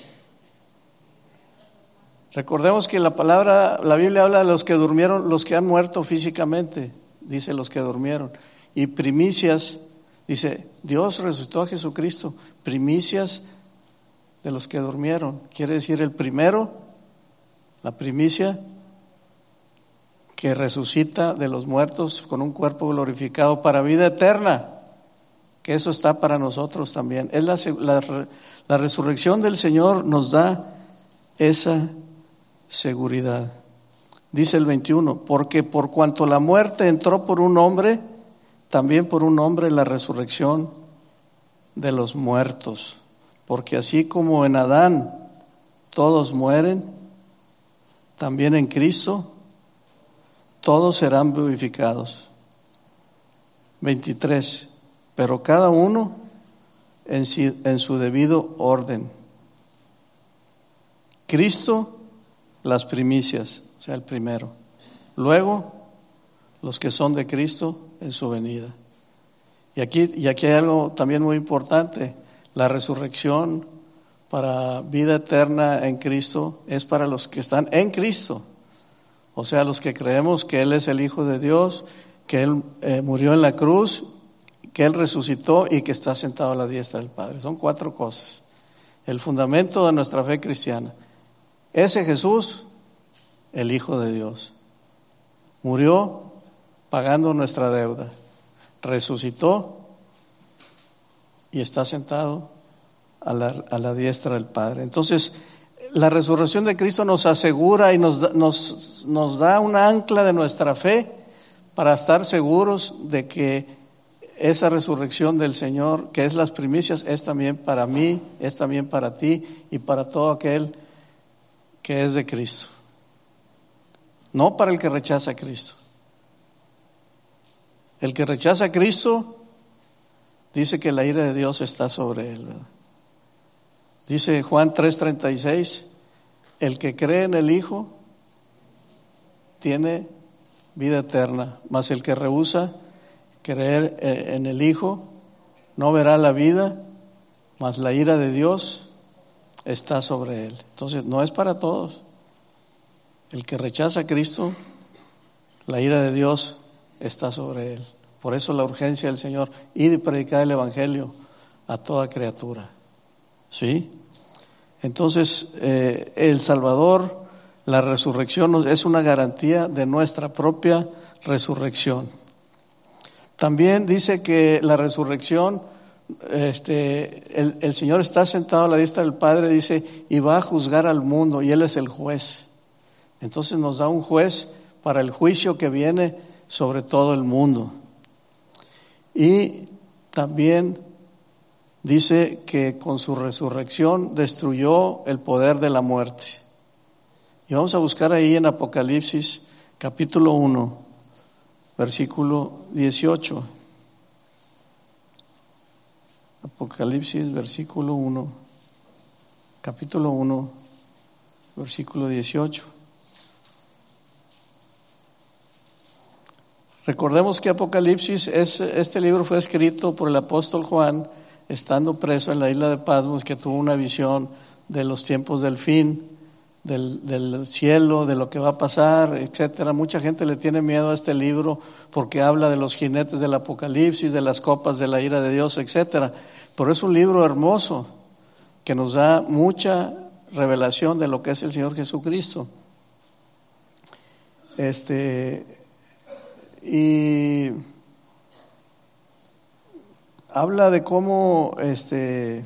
Recordemos que la palabra, la Biblia habla de los que durmieron, los que han muerto físicamente, dice los que durmieron. Y primicias, dice, Dios resucitó a Jesucristo, primicias de los que durmieron. Quiere decir el primero, la primicia que resucita de los muertos con un cuerpo glorificado para vida eterna, que eso está para nosotros también. Es la, la, la resurrección del Señor nos da esa seguridad. Dice el veintiuno, porque por cuanto la muerte entró por un hombre, también por un hombre la resurrección de los muertos. Porque así como en Adán todos mueren, también en Cristo todos serán vivificados. veintitrés, pero cada uno en, si, en su debido orden. Cristo, las primicias, o sea, el primero. Luego, los que son de Cristo en su venida. Y aquí, y aquí hay algo también muy importante. La resurrección para vida eterna en Cristo es para los que están en Cristo. O sea, los que creemos que Él es el Hijo de Dios, que Él eh, murió en la cruz, que Él resucitó y que está sentado a la diestra del Padre. Son cuatro cosas. El fundamento de nuestra fe cristiana. Ese Jesús, el Hijo de Dios, murió pagando nuestra deuda, resucitó y está sentado a la, a la diestra del Padre. Entonces, la resurrección de Cristo nos asegura y nos, nos, nos da una ancla de nuestra fe para estar seguros de que esa resurrección del Señor, que es las primicias, es también para mí, es también para ti y para todo aquel que es de Cristo. No para el que rechaza a Cristo. El que rechaza a Cristo dice que la ira de Dios está sobre él, ¿verdad? Dice Juan tres treinta y seis, el que cree en el Hijo tiene vida eterna, mas el que rehúsa creer en el Hijo no verá la vida, mas la ira de Dios está sobre él. Entonces no es para todos. El que rechaza a Cristo, la ira de Dios está sobre él. Por eso la urgencia del Señor, ir y predicar el Evangelio a toda criatura. ¿Sí? Entonces, eh, el Salvador, la resurrección es una garantía de nuestra propia resurrección. También dice que la resurrección, este, el, el Señor está sentado a la diestra del Padre, dice, y va a juzgar al mundo, y Él es el juez. Entonces nos da un juez para el juicio que viene sobre todo el mundo. Y también dice que con su resurrección destruyó el poder de la muerte. Y vamos a buscar ahí en Apocalipsis capítulo uno, versículo dieciocho. Apocalipsis versículo uno, capítulo uno, versículo dieciocho. Recordemos que Apocalipsis, es, este libro fue escrito por el apóstol Juan, estando preso en la isla de Patmos, que tuvo una visión de los tiempos del fin, del, del cielo, de lo que va a pasar, etcétera. Mucha gente le tiene miedo a este libro porque habla de los jinetes del Apocalipsis, de las copas de la ira de Dios, etcétera. Pero es un libro hermoso que nos da mucha revelación de lo que es el Señor Jesucristo. Este... Y habla de cómo, este,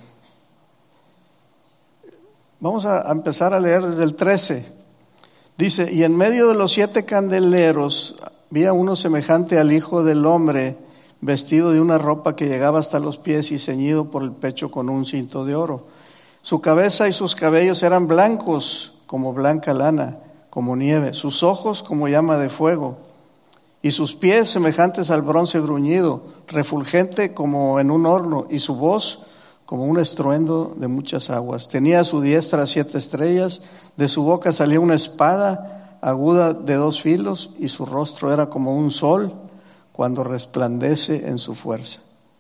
vamos a empezar a leer desde el trece. Dice, y en medio de los siete candeleros había uno semejante al Hijo del Hombre, vestido de una ropa que llegaba hasta los pies y ceñido por el pecho con un cinto de oro. Su cabeza y sus cabellos eran blancos como blanca lana, como nieve, sus ojos como llama de fuego, y sus pies semejantes al bronce bruñido, refulgente como en un horno, y su voz como un estruendo de muchas aguas. Tenía a su diestra siete estrellas, de su boca salía una espada aguda de dos filos, y su rostro era como un sol cuando resplandece en su fuerza.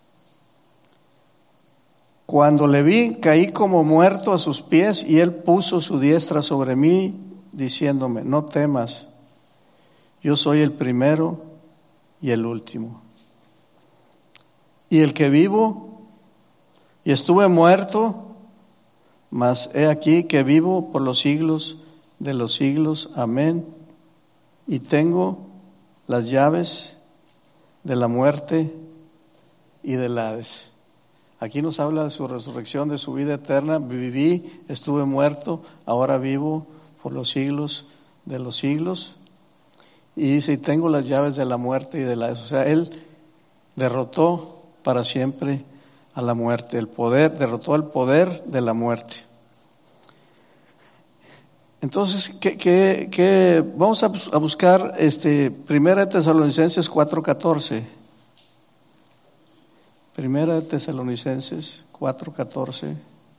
Cuando le vi, caí como muerto a sus pies, y él puso su diestra sobre mí, diciéndome: no temas, yo soy el primero y el último, y el que vivo, y estuve muerto, mas he aquí que vivo por los siglos de los siglos. Amén. Y tengo las llaves de la muerte y del Hades. Aquí nos habla de su resurrección, de su vida eterna. Viví, estuve muerto, ahora vivo por los siglos de los siglos. Y dice: y tengo las llaves de la muerte y del Hades. O sea, Él derrotó para siempre a la muerte. El poder, derrotó el poder de la muerte. Entonces, ¿qué, qué, qué? Vamos a buscar este, Primera de Tesalonicenses cuatro catorce. Primera de Tesalonicenses cuatro catorce.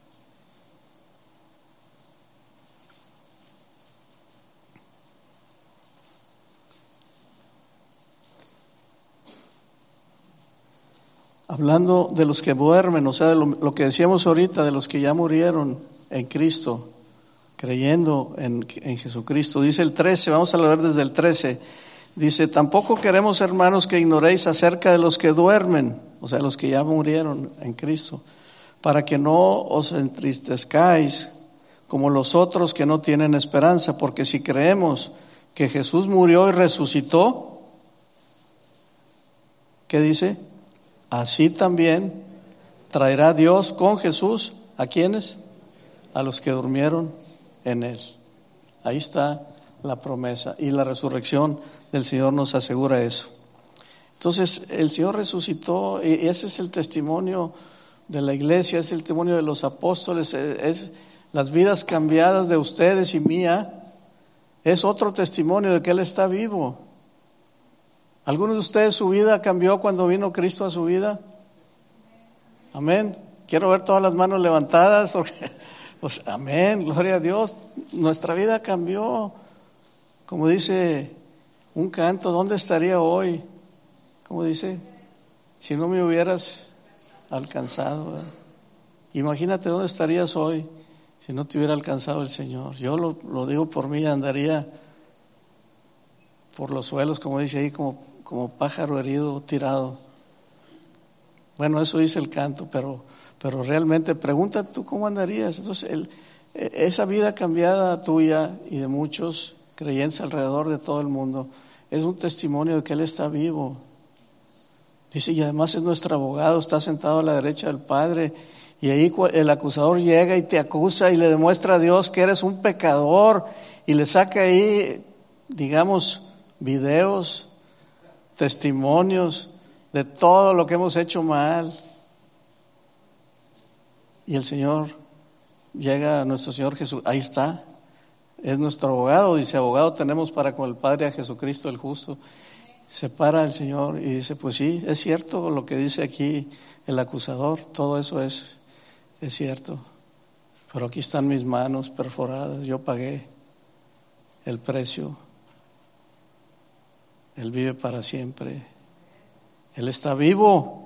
Hablando de los que duermen, o sea, de lo, lo que decíamos ahorita, de los que ya murieron en Cristo, creyendo en, en Jesucristo. Dice el trece, vamos a leer desde el trece. Dice: tampoco queremos, hermanos, que ignoréis acerca de los que duermen, o sea, los que ya murieron en Cristo, para que no os entristezcáis como los otros que no tienen esperanza, porque si creemos que Jesús murió y resucitó, ¿qué dice? Así también traerá Dios con Jesús, ¿a quiénes? A los que durmieron en Él. Ahí está la promesa, y la resurrección del Señor nos asegura eso. Entonces el Señor resucitó, y ese es el testimonio de la iglesia, es el testimonio de los apóstoles, es las vidas cambiadas de ustedes y mía. Es otro testimonio de que Él está vivo. ¿Alguno de ustedes su vida cambió cuando vino Cristo a su vida? Amén. Quiero ver todas las manos levantadas, porque, pues amén, gloria a Dios. Nuestra vida cambió. Como dice un canto: ¿dónde estaría hoy? Como dice, si no me hubieras alcanzado, ¿verdad? Imagínate dónde estarías hoy si no te hubiera alcanzado el Señor. Yo lo, lo digo por mí, andaría por los suelos, como dice ahí, como, como pájaro herido, tirado. Bueno, eso dice el canto, pero, pero realmente pregúntate tú cómo andarías. Entonces, el, esa vida cambiada tuya y de muchos creyentes alrededor de todo el mundo es un testimonio de que Él está vivo. Dice: y además es nuestro abogado, está sentado a la derecha del Padre, y ahí el acusador llega y te acusa y le demuestra a Dios que eres un pecador, y le saca ahí, digamos, videos, testimonios de todo lo que hemos hecho mal. Y el Señor llega a nuestro Señor Jesús, ahí está, es nuestro abogado. Dice: abogado tenemos para con el Padre, a Jesucristo el justo. Se para el Señor y dice: pues sí, es cierto lo que dice aquí el acusador, todo eso es, es cierto, pero aquí están mis manos perforadas, yo pagué el precio. Él vive para siempre, Él está vivo.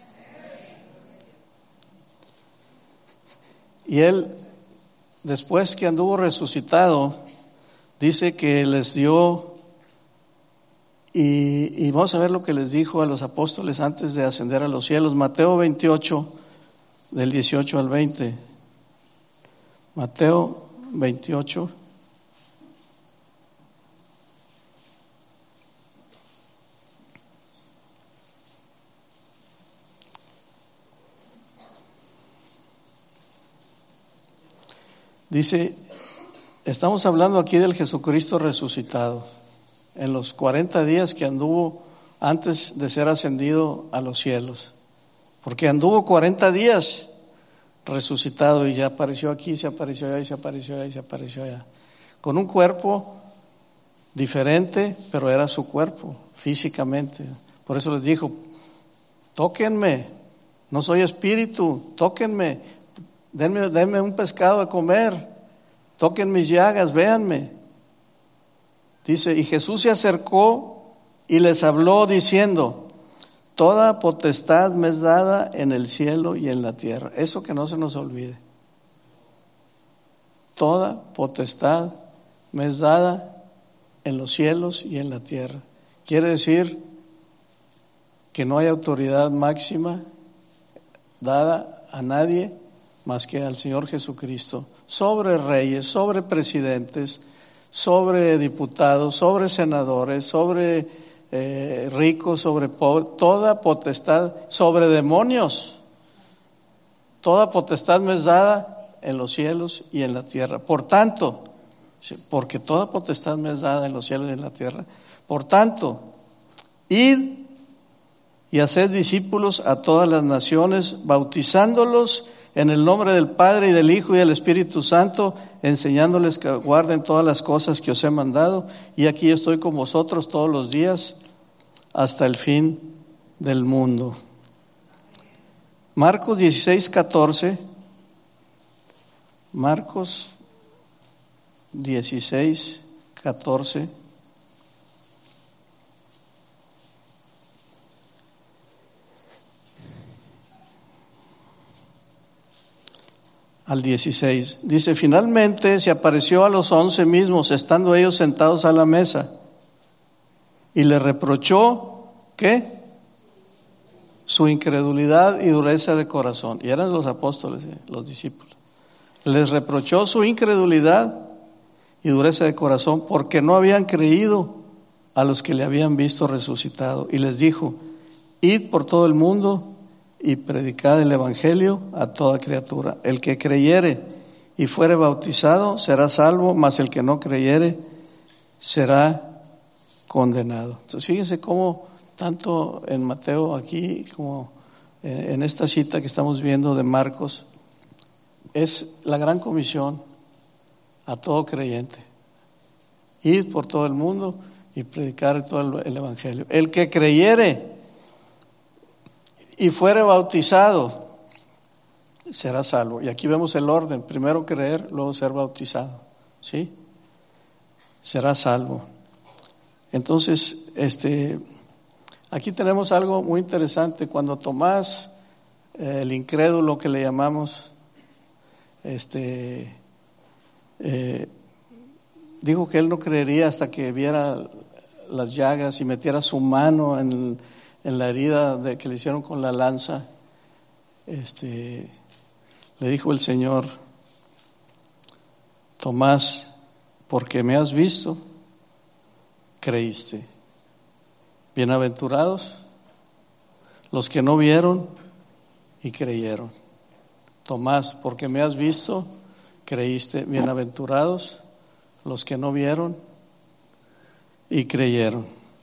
Y Él, después que anduvo resucitado, dice que les dio, y, y vamos a ver lo que les dijo a los apóstoles antes de ascender a los cielos. Mateo veintiocho, del dieciocho al veinte. Mateo veintiocho. Dice, estamos hablando aquí del Jesucristo resucitado, en los cuarenta días que anduvo antes de ser ascendido a los cielos, porque anduvo cuarenta días resucitado y ya apareció aquí, se apareció allá y se apareció allá y se apareció allá, con un cuerpo diferente, pero era su cuerpo físicamente. Por eso les dijo, tóquenme, no soy espíritu, tóquenme, denme, denme un pescado a comer, toquen mis llagas, véanme. Dice, y Jesús se acercó y les habló diciendo, toda potestad me es dada en el cielo y en la tierra. Eso que no se nos olvide. Toda potestad me es dada en los cielos y en la tierra. Quiere decir que no hay autoridad máxima dada a nadie más que al Señor Jesucristo, sobre reyes, sobre presidentes, sobre diputados, sobre senadores, sobre eh, ricos, sobre pobres, toda potestad, sobre demonios. Toda potestad me es dada en los cielos y en la tierra. Por tanto, porque toda potestad me es dada en los cielos y en la tierra, por tanto, id y haced discípulos a todas las naciones, bautizándolos en el nombre del Padre y del Hijo y del Espíritu Santo, enseñándoles que guarden todas las cosas que os he mandado, y aquí estoy con vosotros todos los días hasta el fin del mundo. Marcos dieciséis, catorce. Marcos dieciséis, catorce. Al dieciséis, dice, finalmente se apareció a los once mismos, estando ellos sentados a la mesa, y le reprochó, ¿qué? Su incredulidad y dureza de corazón. Y eran los apóstoles, los discípulos. Les reprochó su incredulidad y dureza de corazón, porque no habían creído a los que le habían visto resucitado. Y les dijo, id por todo el mundo y predicad el evangelio a toda criatura. El que creyere y fuere bautizado será salvo, mas el que no creyere será condenado. Entonces fíjense cómo tanto en Mateo aquí como en esta cita que estamos viendo de Marcos es la gran comisión a todo creyente: id por todo el mundo y predicar todo el evangelio. El que creyere y fuere bautizado será salvo. Y aquí vemos el orden: primero creer, luego ser bautizado, ¿sí? Será salvo. Entonces, este, aquí tenemos algo muy interesante. Cuando Tomás, eh, el incrédulo que le llamamos, este, eh, dijo que él no creería hasta que viera las llagas y metiera su mano en, en la herida de, que le hicieron con la lanza. Este, le dijo el Señor: Tomás, porque me has visto, creíste. Bienaventurados los que no vieron y creyeron. Tomás, porque me has visto, creíste. Bienaventurados los que no vieron y creyeron.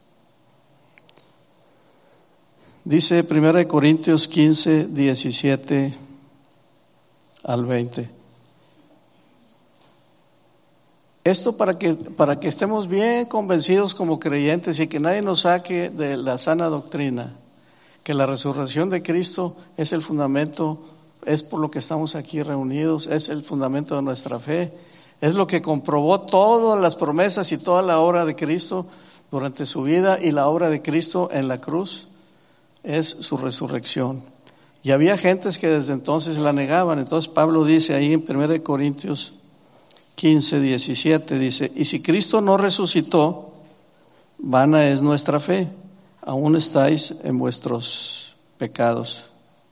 Dice primera de Corintios quince, diecisiete al veinte. Esto para que, para que estemos bien convencidos como creyentes y que nadie nos saque de la sana doctrina, que la resurrección de Cristo es el fundamento, es por lo que estamos aquí reunidos, es el fundamento de nuestra fe, es lo que comprobó todas las promesas y toda la obra de Cristo durante su vida, y la obra de Cristo en la cruz es su resurrección. Y había gentes que desde entonces la negaban. Entonces Pablo dice ahí en primera de Corintios quince, diecisiete, dice: y si Cristo no resucitó, vana es nuestra fe, aún estáis en vuestros pecados.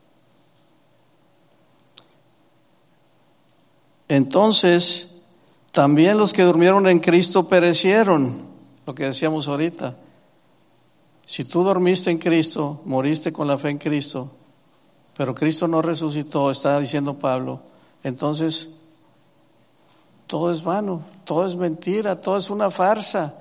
Entonces también los que durmieron en Cristo perecieron. Lo que decíamos ahorita: si tú dormiste en Cristo, moriste con la fe en Cristo, pero Cristo no resucitó, está diciendo Pablo, entonces todo es vano, todo es mentira, todo es una farsa.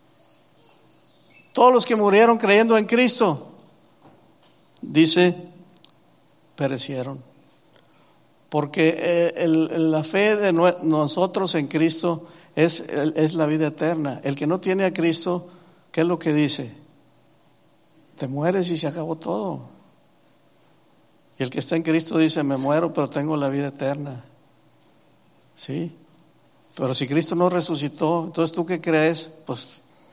Todos los que murieron creyendo en Cristo, dice, perecieron. Porque el, el, la fe de nosotros en Cristo es, es la vida eterna. El que no tiene a Cristo, ¿qué es lo que dice? te mueres y se acabó todo. Y el que está en Cristo dice, me muero, pero tengo la vida eterna. ¿Sí? Pero si Cristo no resucitó, entonces ¿tú qué crees? Pues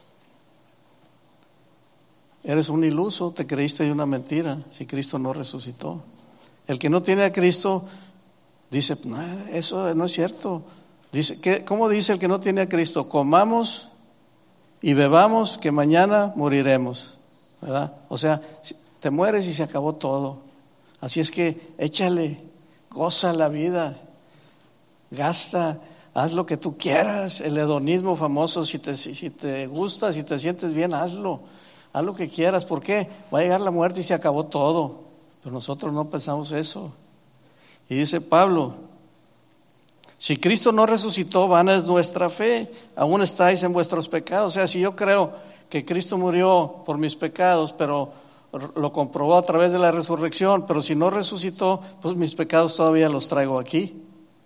eres un iluso, te creíste de una mentira, si Cristo no resucitó. El que no tiene a Cristo dice, no, eso no es cierto. Dice, ¿qué, ¿cómo dice el que no tiene a Cristo? Comamos y bebamos, que mañana moriremos, ¿verdad? O sea, te mueres y se acabó todo. Así es que échale, goza la vida, gasta, haz lo que tú quieras. El hedonismo famoso, si te, si, si te gusta, si te sientes bien, hazlo, haz lo que quieras. ¿Por qué? Va a llegar la muerte y se acabó todo. Pero nosotros no pensamos eso. Y dice Pablo, si Cristo no resucitó, vana es nuestra fe, aún estáis en vuestros pecados. O sea, si yo creo que Cristo murió por mis pecados, pero lo comprobó a través de la resurrección, pero si no resucitó, pues mis pecados todavía los traigo aquí.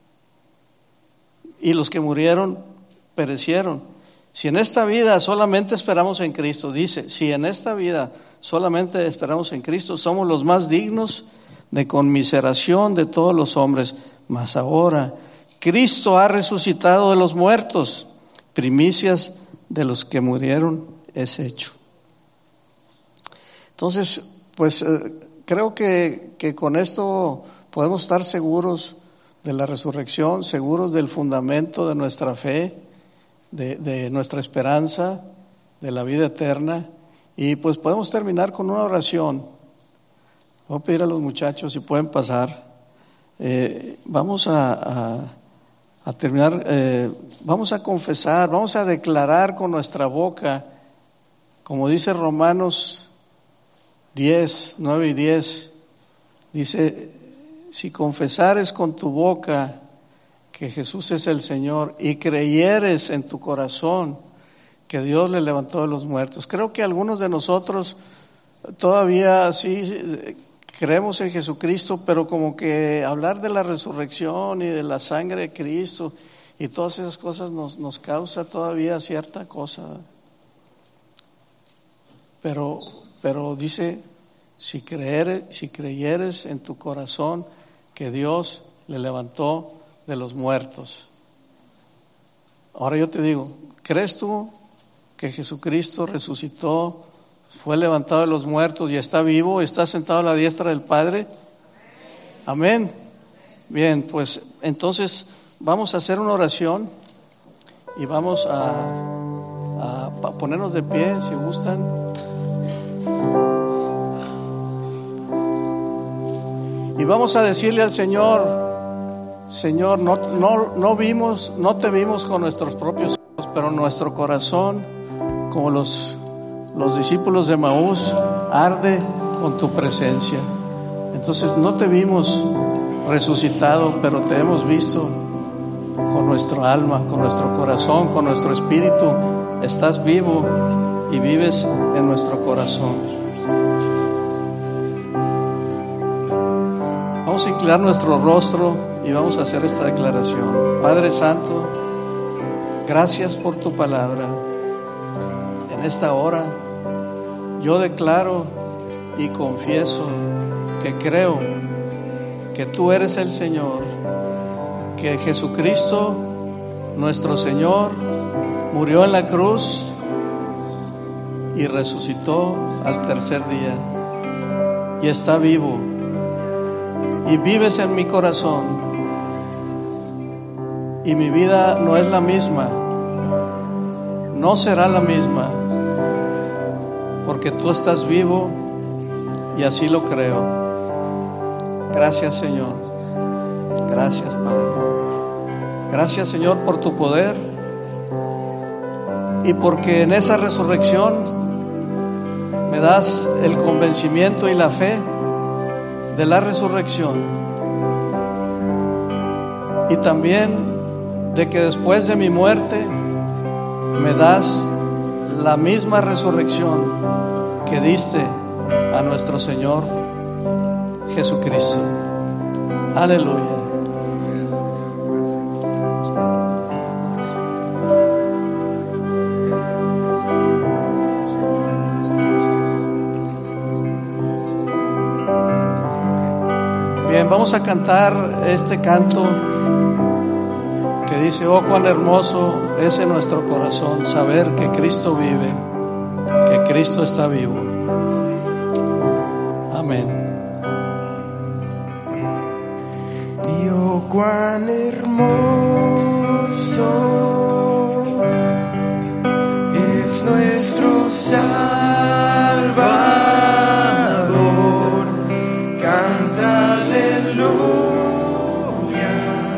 Y los que murieron perecieron. Si en esta vida solamente esperamos en Cristo, dice, si en esta vida solamente esperamos en Cristo, somos los más dignos de conmiseración de todos los hombres. Mas ahora Cristo ha resucitado de los muertos, primicias de los que murieron es hecho. Entonces, pues eh, creo que, que con esto podemos estar seguros de la resurrección, seguros del fundamento de nuestra fe, de, de nuestra esperanza, de la vida eterna. Y pues podemos terminar con una oración. Voy a pedir a los muchachos si pueden pasar. Eh, vamos a... a A terminar, eh, vamos a confesar, vamos a declarar con nuestra boca, como dice Romanos diez, nueve y diez, dice, si confesares con tu boca que Jesús es el Señor y creyeres en tu corazón que Dios le levantó de los muertos. Creo que algunos de nosotros todavía sí creemos en Jesucristo, pero como que hablar de la resurrección y de la sangre de Cristo y todas esas cosas nos, nos causa todavía cierta cosa. Pero, pero dice, si, creer, si creyeres en tu corazón que Dios le levantó de los muertos. Ahora yo te digo, ¿crees tú que Jesucristo resucitó, fue levantado de los muertos y está vivo, está sentado a la diestra del Padre? Amén. Bien, pues entonces vamos a hacer una oración y vamos a, a, a ponernos de pie si gustan. Y vamos a decirle al Señor, Señor, no, no, no vimos, no te vimos con nuestros propios ojos, pero nuestro corazón, como los Los discípulos de Maús, arde con tu presencia. Entonces no te vimos resucitado, pero te hemos visto con nuestro alma, con nuestro corazón, con nuestro espíritu. Estás vivo y vives en nuestro corazón. Vamos a inclinar nuestro rostro y vamos a hacer esta declaración. Padre Santo, gracias por tu palabra. En esta hora yo declaro y confieso que creo que tú eres el Señor, que Jesucristo, nuestro Señor, murió en la cruz y resucitó al tercer día y está vivo y vives en mi corazón, y mi vida no es la misma, no será la misma, porque tú estás vivo y así lo creo. Gracias, Señor. Gracias, Padre. Gracias, Señor, por tu poder y porque en esa resurrección me das el convencimiento y la fe de la resurrección, y también de que después de mi muerte me das la misma resurrección que diste a nuestro Señor Jesucristo. Aleluya. Bien, vamos a cantar este canto que dice: oh, cuán hermoso es en nuestro corazón saber que Cristo vive, que Cristo está vivo. Amén. Y oh, cuán hermoso es nuestro Salvador. Canta aleluya,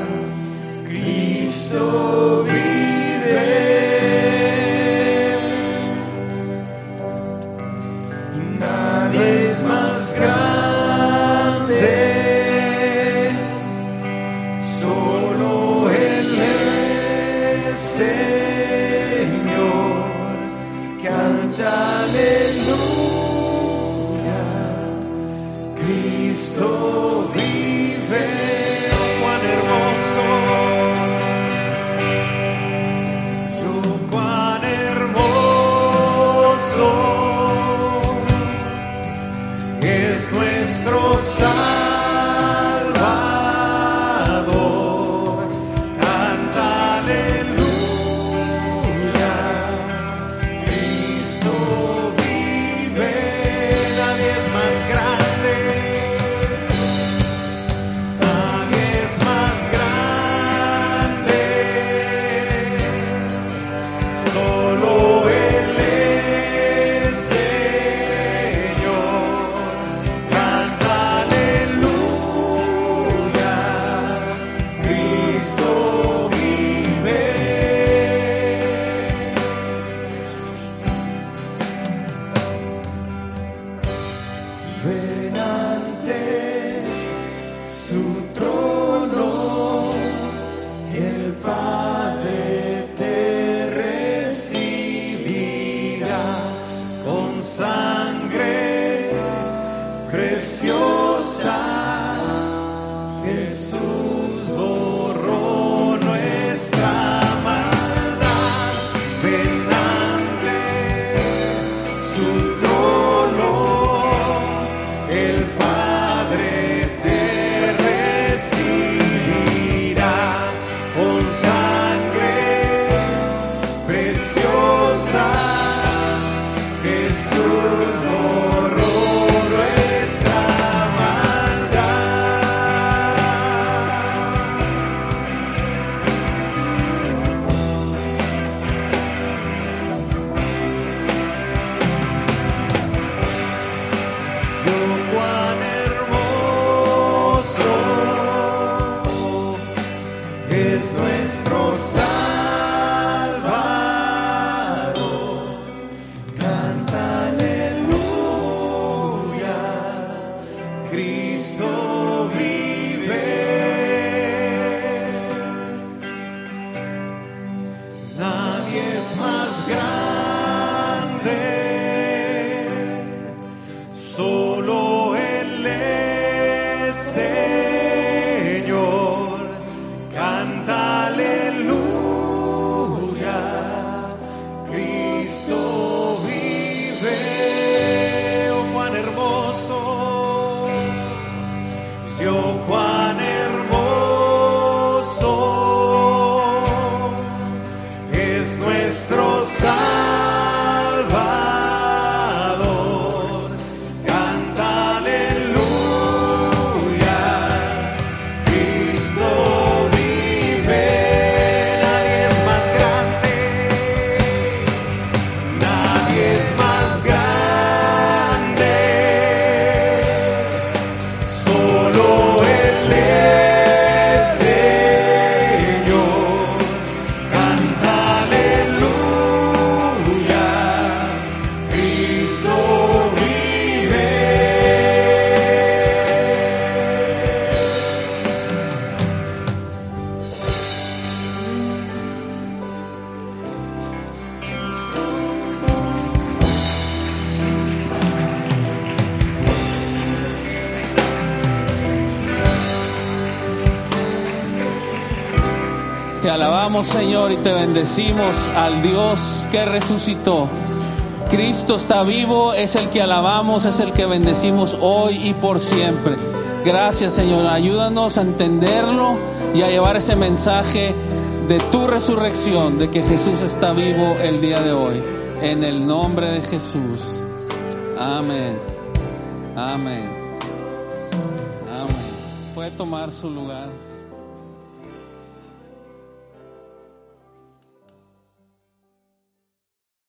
Cristo vive. Nadie es más grande, solo Él es Señor. Canta aleluya, Cristo vive. Cuán hermoso, yo cuán hermoso es nuestro Salvador. Canta aleluya, Cristo vive. Nadie es más grande, nadie es más grande, solo Él es Señor. Canta aleluya, Cristo vive. Ven ante su trono, el Padre te recibirá con sangre preciosa. Jesús borró nuestra maldad. Ven ante su trono, el Padre te recibirá con sangre preciosa. Jesús borró nuestra Yo cuán hermoso es nuestro Salvador. Canta aleluya, Cristo vive. Nadie es más grande, solo Él es Señor. Canta aleluya, Cristo vive. Oh, cuán hermoso, yo cuán hermoso es nuestro Salvador. Canta aleluya, Cristo vive. Nadie es más grande, nadie es más grande, solo Él es Señor. Canta aleluya, Cristo vive. Te alabamos, Señor, y te bendecimos al Dios que resucitó. Cristo está vivo, es el que alabamos, es el que bendecimos hoy y por siempre. Gracias, Señor. Ayúdanos a entenderlo y a llevar ese mensaje de tu resurrección, de que Jesús está vivo el día de hoy. En el nombre de Jesús. Amén. Amén. Amén. Puede tomar su lugar.